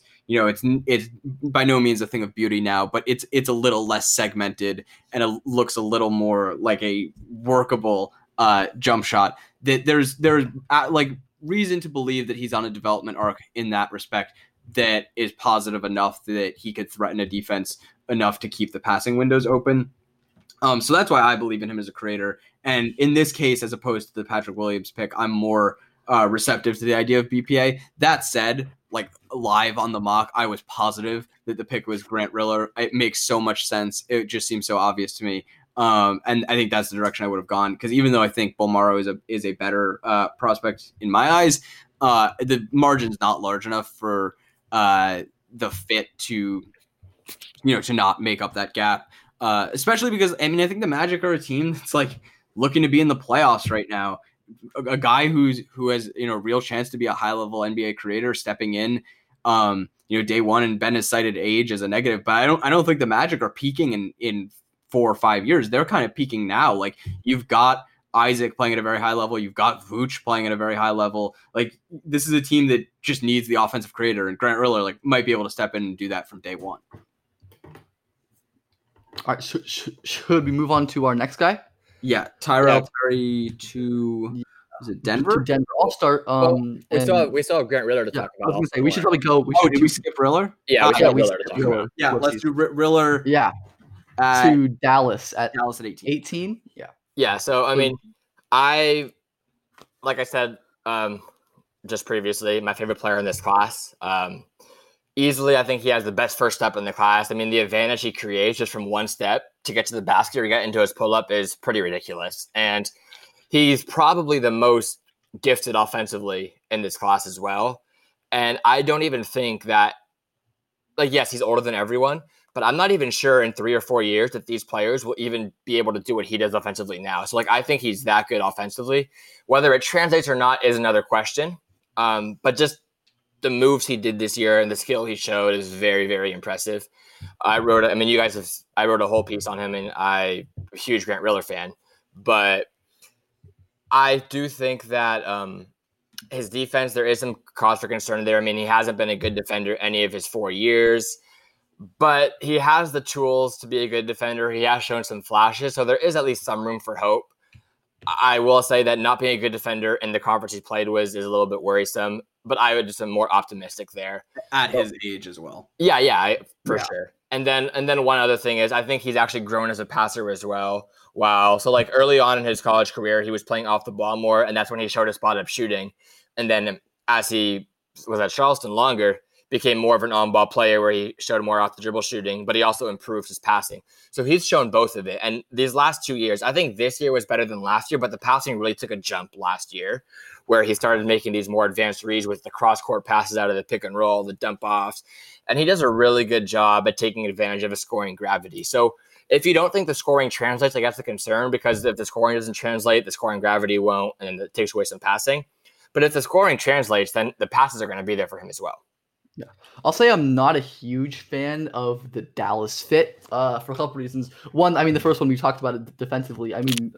by no means a thing of beauty now, but it's a little less segmented and it looks a little more like a workable jump shot. That there's like reason to believe that he's on a development arc in that respect that is positive enough that he could threaten a defense enough to keep the passing windows open. So that's why I believe in him as a creator. And in this case, as opposed to the Patrick Williams pick, I'm more receptive to the idea of BPA. That said, like live on the mock, I was positive that the pick was Grant Riller. It makes so much sense. It just seems so obvious to me. And I think that's the direction I would have gone, because even though I think Bolmaro is a better prospect in my eyes, the margin's not large enough for the fit to not make up that gap, especially because I mean I think the Magic are a team that's like looking to be in the playoffs right now. A guy who has real chance to be a high level NBA creator stepping in, day one, and Ben has cited age as a negative, but I don't think the Magic are peaking in 4 or 5 years. They're kind of peaking now. Like you've got Isaac playing at a very high level. You've got Vooch playing at a very high level. Like this is a team that just needs the offensive creator, and Grant Riller might be able to step in and do that from day one. All right, should we move on to our next guy? Yeah, Tyrell Terry to Denver? To Denver. I'll start. We still have Grant Riller to talk about. I was gonna say, we should probably go. Did we skip Riller? Yeah, we should Riller to talk about. Yeah, let's do Riller. Yeah, to Dallas at 18. Yeah, so I mean, like I said just previously, my favorite player in this class. Easily, I think he has the best first step in the class. I mean, the advantage he creates just from one step to get to the basket or get into his pull-up is pretty ridiculous. And he's probably the most gifted offensively in this class as well. And I don't even think that, like, yes, he's older than everyone, but I'm not even sure in 3 or 4 years that these players will even be able to do what he does offensively now. So, like, I think he's that good offensively. Whether it translates or not is another question. But just the moves he did this year and the skill he showed is very, very impressive. I wrote a whole piece on him, and I'm a huge Grant Riller fan. But I do think that his defense, there is some cause for concern there. I mean, he hasn't been a good defender any of his 4 years. But he has the tools to be a good defender. He has shown some flashes, so there is at least some room for hope. I will say that not being a good defender in the conference he played with is a little bit worrisome, but I would just be more optimistic there. At his age as well. Yeah, for sure. And then one other thing is I think he's actually grown as a passer as well. Wow. So like early on in his college career, he was playing off the ball more, and that's when he showed his spot up shooting. And then as he was at Charleston longer, became more of an on-ball player where he showed more off the dribble shooting, but he also improved his passing. So he's shown both of it. And these last 2 years, I think this year was better than last year, but the passing really took a jump last year where he started making these more advanced reads with the cross-court passes out of the pick and roll, the dump-offs. And he does a really good job at taking advantage of his scoring gravity. So if you don't think the scoring translates, I guess the concern, because if the scoring doesn't translate, the scoring gravity won't, and it takes away some passing. But if the scoring translates, then the passes are going to be there for him as well. Yeah, I'll say I'm not a huge fan of the Dallas fit for a couple reasons. One, I mean, the first one we talked about it defensively. I mean,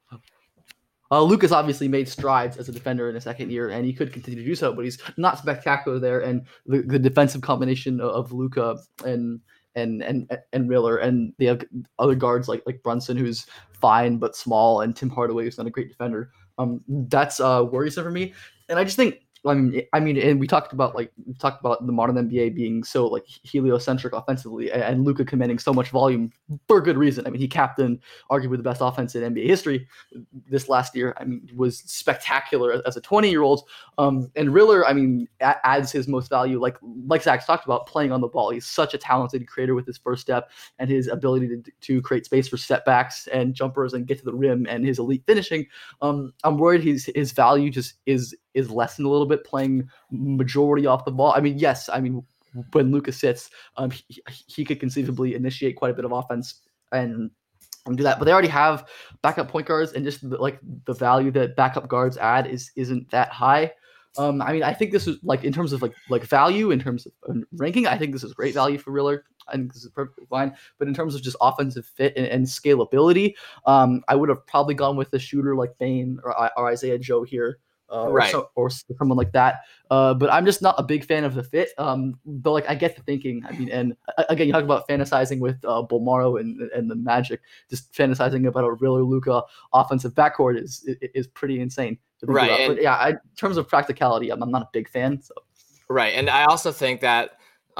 Luka's obviously made strides as a defender in his second year, and he could continue to do so, but he's not spectacular there. And the defensive combination of Luka and Riller, and they have other guards like Brunson, who's fine but small, and Tim Hardaway, who's not a great defender. That's worrisome for me, and I just think. I mean, and we talked about the modern NBA being so like heliocentric offensively, and Luka commanding so much volume for good reason. I mean, he captained arguably the best offense in NBA history this last year. I mean, was spectacular as a 20-year-old. And Riller, I mean, adds his most value, like Zach's talked about, playing on the ball. He's such a talented creator with his first step and his ability to create space for setbacks and jumpers and get to the rim and his elite finishing. I'm worried his value just is lessened a little bit playing majority off the ball. I mean, yes, I mean, when Luka sits, he could conceivably initiate quite a bit of offense and do that, but they already have backup point guards, and just the value that backup guards add isn't that high. I mean, I think this is like in terms of like value, in terms of ranking, I think this is great value for Riller. I think this is perfectly fine. But in terms of just offensive fit and scalability, I would have probably gone with a shooter like Bane or Isaiah Joe here. Right. Or someone like that. But I'm just not a big fan of the fit. But like I get the thinking. I mean, and again, you talk about fantasizing with Bolmaro and the Magic. Just fantasizing about a Riller Luka offensive backcourt is pretty insane. Right. But yeah, in terms of practicality, I'm not a big fan. So. Right, and I also think that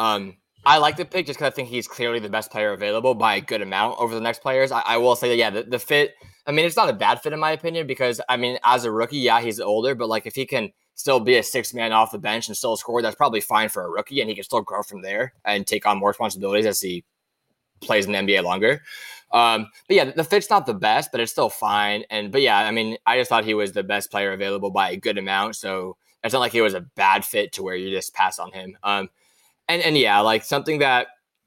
I like the pick just because I think he's clearly the best player available by a good amount over the next players. I will say that, yeah, the fit, I mean, it's not a bad fit in my opinion because, I mean, as a rookie, yeah, he's older, but like if he can still be a sixth man off the bench and still score, that's probably fine for a rookie, and he can still grow from there and take on more responsibilities as he plays in the NBA longer. But yeah, the fit's not the best, but it's still fine. But yeah, I mean, I just thought he was the best player available by a good amount, so it's not like it was a bad fit to where you just pass on him. And yeah, like something that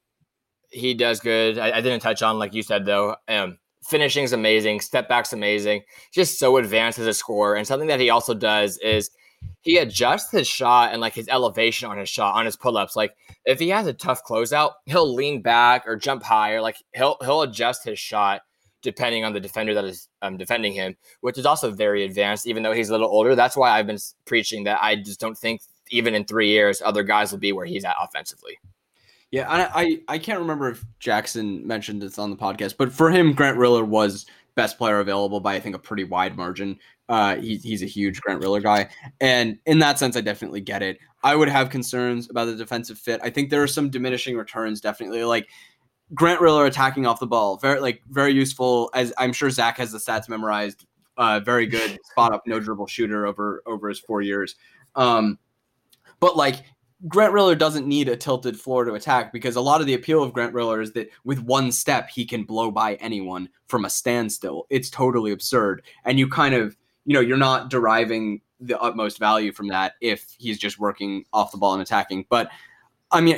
he does good. I didn't touch on, like you said, though. Finishing's amazing. Step back's amazing. Just so advanced as a scorer. And something that he also does is he adjusts his shot and like his elevation on his shot, on his pull-ups. Like if he has a tough closeout, he'll lean back or jump higher. Like he'll adjust his shot depending on the defender that is defending him, which is also very advanced, even though he's a little older. That's why I've been preaching that I just don't think even in 3 years, other guys will be where he's at offensively. Yeah, I can't remember if Jackson mentioned this on the podcast, but for him, Grant Riller was best player available by, I think, a pretty wide margin. He's a huge Grant Riller guy. And in that sense, I definitely get it. I would have concerns about the defensive fit. I think there are some diminishing returns, definitely. Like Grant Riller attacking off the ball, very useful. As I'm sure Zach has the stats memorized. Very good spot up, no dribble shooter over his 4 years. But like Grant Riller doesn't need a tilted floor to attack, because a lot of the appeal of Grant Riller is that with one step, he can blow by anyone from a standstill. It's totally absurd. And you kind of, you're not deriving the utmost value from that if he's just working off the ball and attacking. But I mean,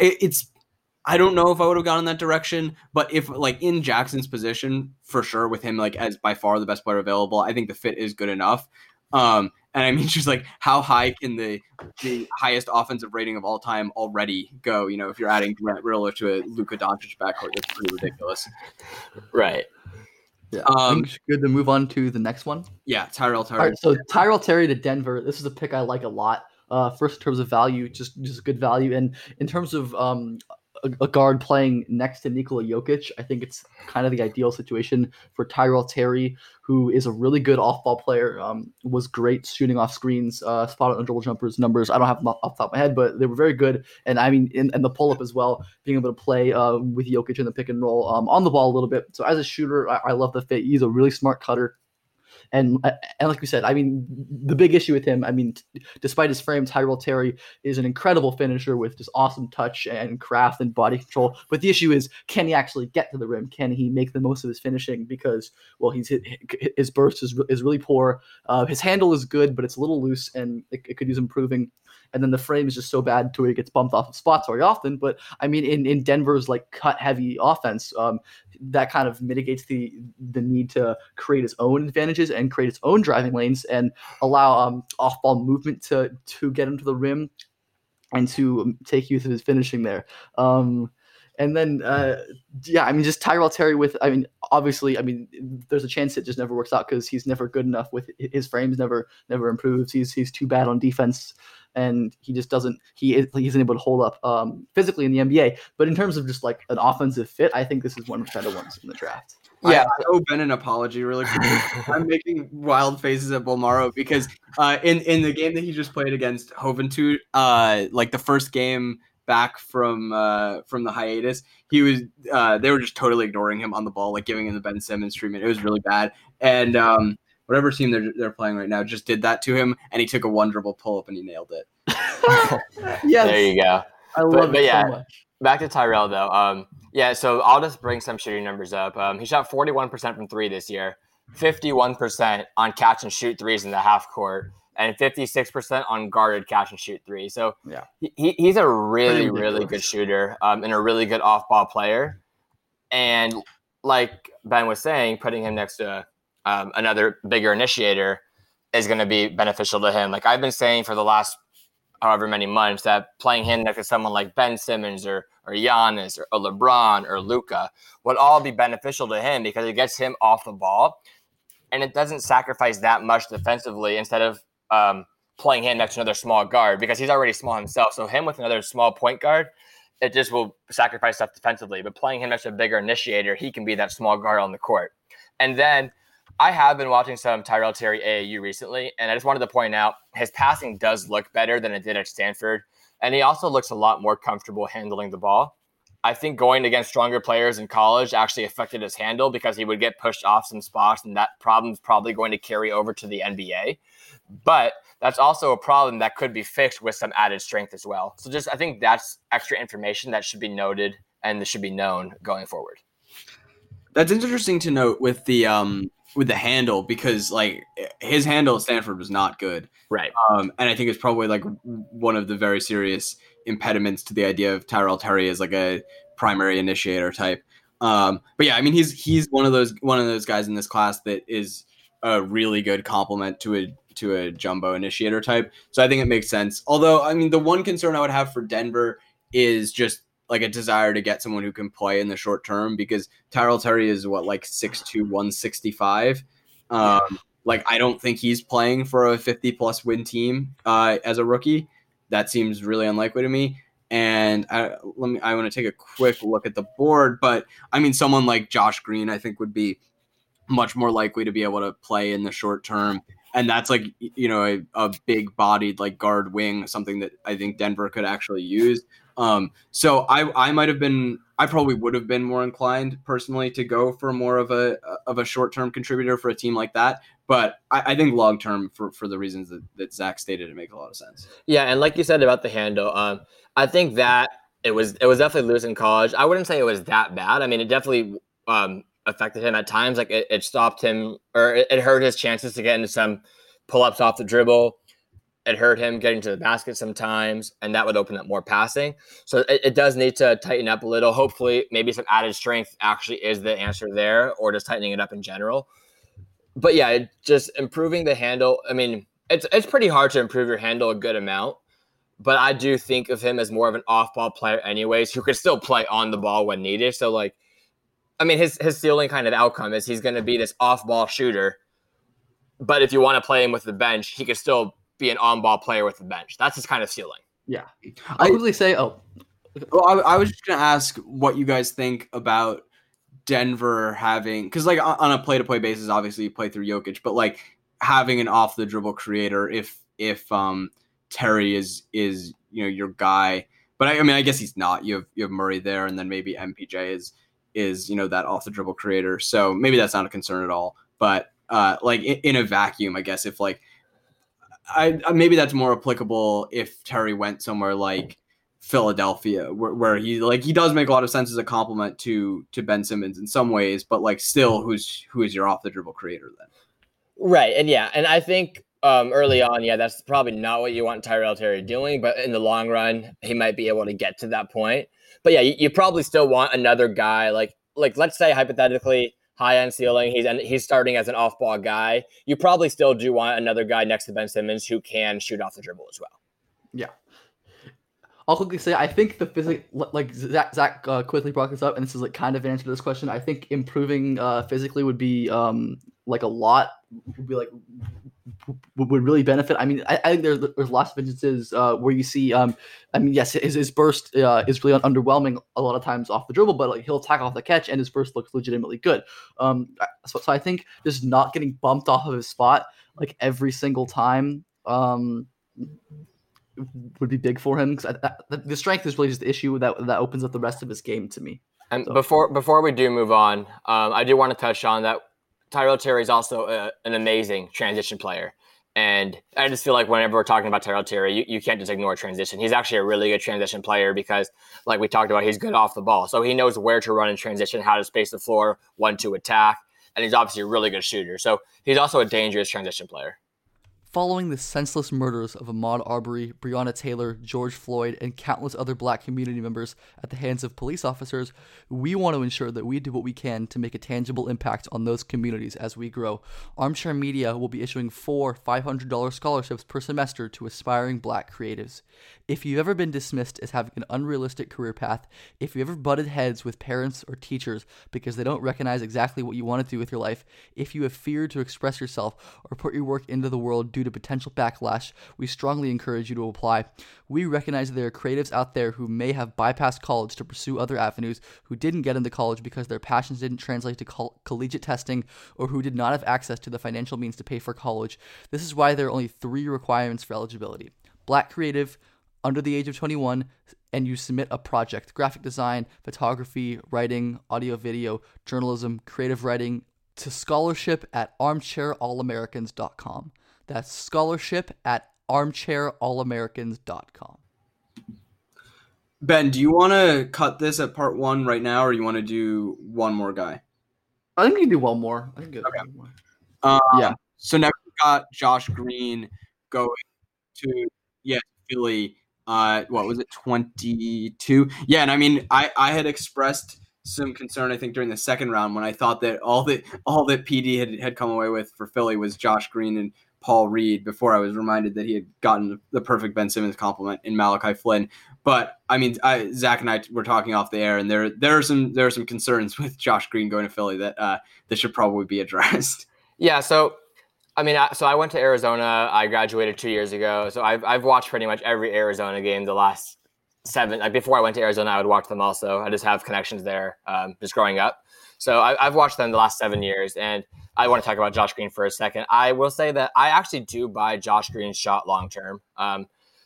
I don't know if I would have gone in that direction, but if like in Jackson's position, for sure, with him like as by far the best player available, I think the fit is good enough. And I mean, just like how high can the highest offensive rating of all time already go? If you're adding Grant Riller to a Luka Doncic backcourt, that's pretty ridiculous. Right. Yeah. I think it's good to move on to the next one. Yeah, Tyrell Terry. All right, so Tyrell Terry to Denver. This is a pick I like a lot. First, in terms of value, just good value, and in terms of a guard playing next to Nikola Jokic, I think it's kind of the ideal situation for Tyrell Terry, who is a really good off-ball player, was great shooting off screens, spot on dribble jumpers numbers. I don't have them off the top of my head, but they were very good. And I mean, and the pull-up as well, being able to play with Jokic in the pick and roll on the ball a little bit. So as a shooter, I love the fit. He's a really smart cutter. And like we said, I mean, the big issue with him, I mean, despite his frame, Tyrell Terry is an incredible finisher with just awesome touch and craft and body control. But the issue is, can he actually get to the rim? Can he make the most of his finishing? Because, well, his burst is really poor. His handle is good, but it's a little loose, and it could use improving. And then the frame is just so bad to where he gets bumped off of spots very often. But I mean, in Denver's like cut heavy offense, that kind of mitigates the need to create his own advantages and create its own driving lanes and allow off ball movement to get him to the rim and to take use of his finishing there. And then, I mean, just Tyrell Terry with, I mean, obviously, I mean, there's a chance it just never works out because he's never good enough with his frames, never improves. He's too bad on defense, and he just doesn't, he isn't able to hold up physically in the NBA. But in terms of just like an offensive fit, I think this is one of the better ones in the draft. Yeah, I owe Ben an apology really quick. I'm making wild faces at Bolmaro because in the game that he just played against Juventud, like the first game back from the hiatus, he was they were just totally ignoring him on the ball, like giving him the Ben Simmons treatment. It was really bad. And whatever team they're playing right now just did that to him, and he took a one dribble pull up and he nailed it. Yes. There you go. I love it so much. Back to Tyrell though. So I'll just bring some shooting numbers up. He shot 41% from three this year, 51% on catch and shoot threes in the half court, and 56% on guarded catch and shoot three. So yeah, he's a really good shooter and a really good off-ball player. And like Ben was saying, putting him next to another bigger initiator is going to be beneficial to him. Like I've been saying for the last however many months that playing him next to someone like Ben Simmons or Giannis or LeBron or Luka would all be beneficial to him because it gets him off the ball and it doesn't sacrifice that much defensively instead of playing him next to another small guard because he's already small himself. So him with another small point guard, it just will sacrifice stuff defensively. But playing him next to a bigger initiator, he can be that small guard on the court. And then I have been watching some Tyrell Terry AAU recently, and I just wanted to point out his passing does look better than it did at Stanford. And he also looks a lot more comfortable handling the ball. I think going against stronger players in college actually affected his handle because he would get pushed off some spots, and that problem's probably going to carry over to the NBA. But that's also a problem that could be fixed with some added strength as well. So I think that's extra information that should be noted and that should be known going forward. That's interesting to note with the handle because like his handle at Stanford was not good. Right. And I think it's probably like one of the very serious impediments to the idea of Tyrell Terry as like a primary initiator type. But yeah, I mean, he's one of those guys in this class that is a really good complement to a jumbo initiator type. So I think it makes sense. Although, I mean, the one concern I would have for Denver is just like a desire to get someone who can play in the short term because Tyrell Terry is like 6'2", 165. Like I don't think he's playing for a 50+ win team as a rookie. That seems really unlikely to me. And I want to take a quick look at the board, but I mean, someone like Josh Green, I think would be much more likely to be able to play in the short term. And that's like, a big bodied like guard wing, something that I think Denver could actually use. So I probably would have been more inclined personally to go for more of a short-term contributor for a team like that. But I think long-term, for the reasons that Zach stated, it makes a lot of sense. Yeah, and like you said about the handle, I think that it was definitely loose in college. I wouldn't say it was that bad. I mean, it definitely affected him at times. Like it stopped him, or it hurt his chances to get into some pull-ups off the dribble. It hurt him getting to the basket sometimes, and that would open up more passing. So it does need to tighten up a little. Hopefully, maybe some added strength actually is the answer there, or just tightening it up in general. But yeah, just improving the handle. I mean, it's pretty hard to improve your handle a good amount, but I do think of him as more of an off-ball player anyways, who could still play on the ball when needed. So, like, I mean, his ceiling kind of outcome is he's going to be this off-ball shooter, but if you want to play him with the bench, he could still be an on-ball player with the bench. That's his kind of ceiling. Yeah. I'll quickly say, well, I was just going to ask what you guys think about Denver having, because like on a play-to-play basis, obviously you play through Jokic, but like having an off-the-dribble creator if Terry is your guy. But I mean, I guess he's not. You have Murray there, and then maybe MPJ is that off-the-dribble creator. So maybe that's not a concern at all. But like in a vacuum, I guess if like maybe that's more applicable if Terry went somewhere like Philadelphia, where he does make a lot of sense as a compliment to Ben Simmons in some ways, but like still, who is your off the dribble creator then? Right, and I think early on, that's probably not what you want Tyrell Terry doing, but in the long run, he might be able to get to that point. But yeah, you probably still want another guy like let's say hypothetically, high end ceiling, he's starting as an off ball guy. You probably still do want another guy next to Ben Simmons who can shoot off the dribble as well. Yeah. I'll quickly say, I think the physics, like Zach quickly brought this up, and this is like kind of an answer to this question. I think improving physically would be like a lot, would really benefit. I mean, I think there's lots of instances where you see, I mean, yes, his burst is really underwhelming a lot of times off the dribble, but like he'll attack off the catch and his burst looks legitimately good. So I think just not getting bumped off of his spot like every single time would be big for him, because the strength is really just the issue that opens up the rest of his game to me. And before we do move on, I do want to touch on that Tyrell Terry is also an amazing transition player. And I just feel like whenever we're talking about Tyrell Terry, you can't just ignore transition. He's actually a really good transition player because, like we talked about, he's good off the ball. So he knows where to run in transition, how to space the floor, when to attack. And he's obviously a really good shooter. So he's also a dangerous transition player. Following the senseless murders of Ahmaud Arbery, Breonna Taylor, George Floyd, and countless other black community members at the hands of police officers, we want to ensure that we do what we can to make a tangible impact on those communities as we grow. Armchair Media will be issuing 4 $500 scholarships per semester to aspiring black creatives. If you've ever been dismissed as having an unrealistic career path, if you ever butted heads with parents or teachers because they don't recognize exactly what you want to do with your life, if you have feared to express yourself or put your work into the world due to potential backlash, we strongly encourage you to apply. We recognize that there are creatives out there who may have bypassed college to pursue other avenues, who didn't get into college because their passions didn't translate to collegiate testing, or who did not have access to the financial means to pay for college. This is why there are only 3 requirements for eligibility. Black creative, under the age of 21, and you submit a project: graphic design, photography, writing, audio, video, journalism, creative writing, to scholarship@armchairallamericans.com. That's scholarship@armchairallamericans.com. Ben, do you want to cut this at part 1 right now, or you want to do one more guy? I think we can do one more. I think okay. One more. Yeah. So now we've got Josh Green going to Philly. What was it, 22? Yeah, and I mean, I had expressed some concern, I think, during the second round when I thought that all that PD had come away with for Philly was Josh Green and Paul Reed, before I was reminded that he had gotten the perfect Ben Simmons compliment in Malachi Flynn. But I mean, Zach and I were talking off the air, and there are some concerns with Josh Green going to Philly that should probably be addressed. Yeah. So I mean, I went to Arizona. I graduated 2 years ago, so I've watched pretty much every Arizona game the last 7. Like before I went to Arizona, I would watch them also. I just have connections there, just growing up. So I've watched them the last 7 years, and I want to talk about Josh Green for a second. I will say that I actually do buy Josh Green's shot long term.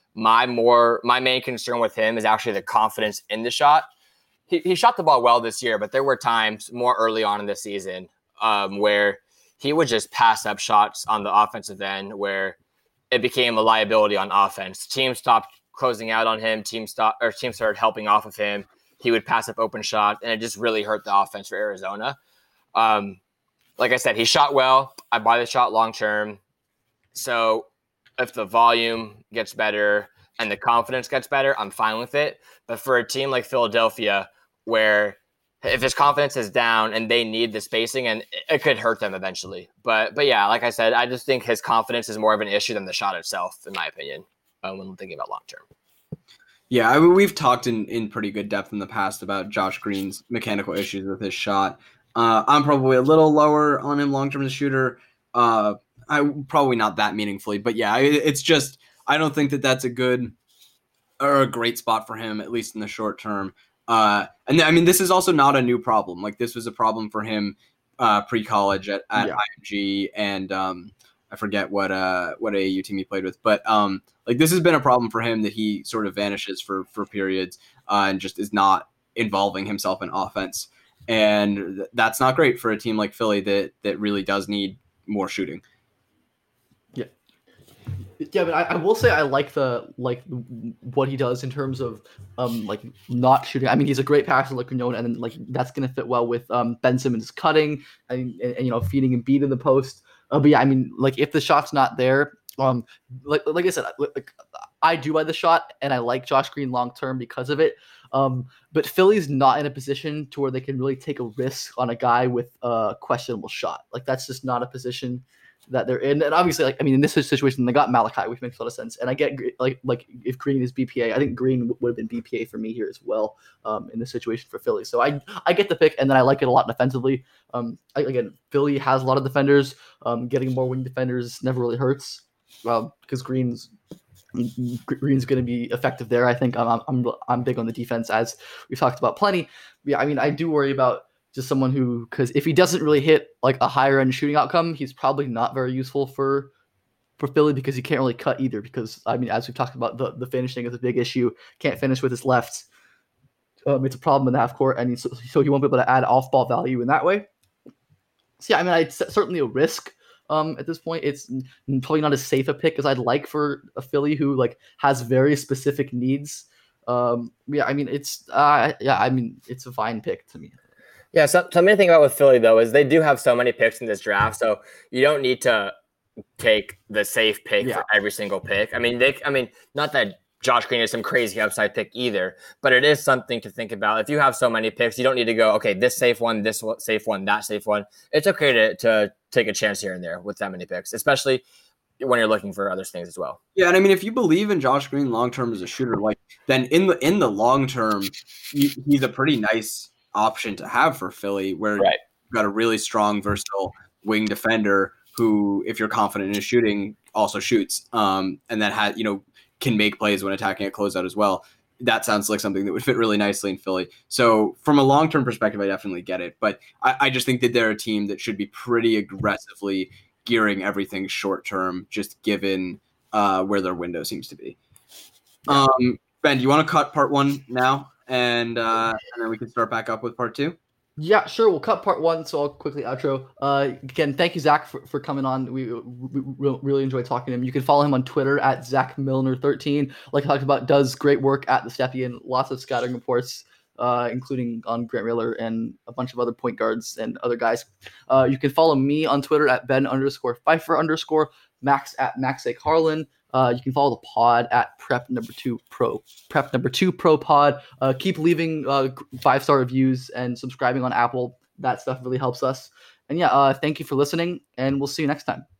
my main concern with him is actually the confidence in the shot. He shot the ball well this year, but there were times more early on in the season where he would just pass up shots on the offensive end where it became a liability on offense. Teams stopped closing out on him. Teams started helping off of him. He would pass up open shots, and it just really hurt the offense for Arizona. Like I said, he shot well. I buy the shot long term. So if the volume gets better and the confidence gets better, I'm fine with it. But for a team like Philadelphia, where if his confidence is down and they need the spacing, and it could hurt them eventually. But yeah, like I said, I just think his confidence is more of an issue than the shot itself, in my opinion, when thinking about long term. Yeah, I mean, we've talked in pretty good depth in the past about Josh Green's mechanical issues with his shot. I'm probably a little lower on him long term as a shooter. I probably not that meaningfully, but yeah, it's just I don't think that that's a good or a great spot for him, at least in the short term. And I mean, this is also not a new problem. Like this was a problem for him pre-college at IMG, and I forget what AAU team he played with, but like this has been a problem for him that he sort of vanishes for periods and just is not involving himself in offense, and that's not great for a team like Philly that really does need more shooting. Yeah, but I will say I like what he does in terms of like not shooting. I mean, he's a great passer, like we know, and then like that's gonna fit well with Ben Simmons cutting and you know feeding Embiid in the post. But yeah, I mean, like if the shot's not there, like I said, like, I do buy the shot, and I like Josh Green long term because of it. But Philly's not in a position to where they can really take a risk on a guy with a questionable shot. Like that's just not a position that they're in. And obviously, like I mean, in this situation, they got Malachi, which makes a lot of sense. And I get like if Green is BPA, I think Green would have been BPA for me here as well in this situation for Philly. So I get the pick, and then I like it a lot defensively. Again, Philly has a lot of defenders. Getting more wing defenders never really hurts because Green's going to be effective there. I think I'm big on the defense, as we've talked about plenty. Yeah, I mean, I do worry about just someone who, because if he doesn't really hit like a higher end shooting outcome, he's probably not very useful for Philly because he can't really cut either. Because I mean, as we've talked about, the finishing is a big issue. Can't finish with his left. It's a problem in the half court, and so he won't be able to add off ball value in that way. So yeah, I mean, it's certainly a risk. At this point, it's probably not as safe a pick as I'd like for a Philly who like has very specific needs. Yeah, I mean, it's a fine pick to me. Yeah, something to think about with Philly, though, is they do have so many picks in this draft, so you don't need to take the safe pick for every single pick. I mean, not that Josh Green is some crazy upside pick either, but it is something to think about. If you have so many picks, you don't need to go, okay, this safe one, this safe one, that safe one. It's okay to take a chance here and there with that many picks, especially when you're looking for other things as well. Yeah, and I mean, if you believe in Josh Green long term as a shooter, like then in the long term, he's a pretty nice option to have for Philly, where you've got a really strong, versatile wing defender who, if you're confident in his shooting, also shoots, and that can make plays when attacking at closeout as well. That sounds like something that would fit really nicely in Philly. So from a long-term perspective, I definitely get it. But I just think that they're a team that should be pretty aggressively gearing everything short-term, just given where their window seems to be. Ben, do you want to cut part one now? And then we can start back up with part two? Yeah, sure. We'll cut part one, so I'll quickly outro. Again, thank you, Zach, for coming on. We really enjoyed talking to him. You can follow him on Twitter at ZachMilner13. Like I talked about, does great work at the Stepien. Lots of scouting reports, including on Grant Riller and a bunch of other point guards and other guys. You can follow me on Twitter at Ben_Pfeiffer_, Max at MaxACarlin. You can follow the pod at Prep Number 2 Pro Pod. Keep leaving 5-star reviews and subscribing on Apple. That stuff really helps us. And yeah, thank you for listening, and we'll see you next time.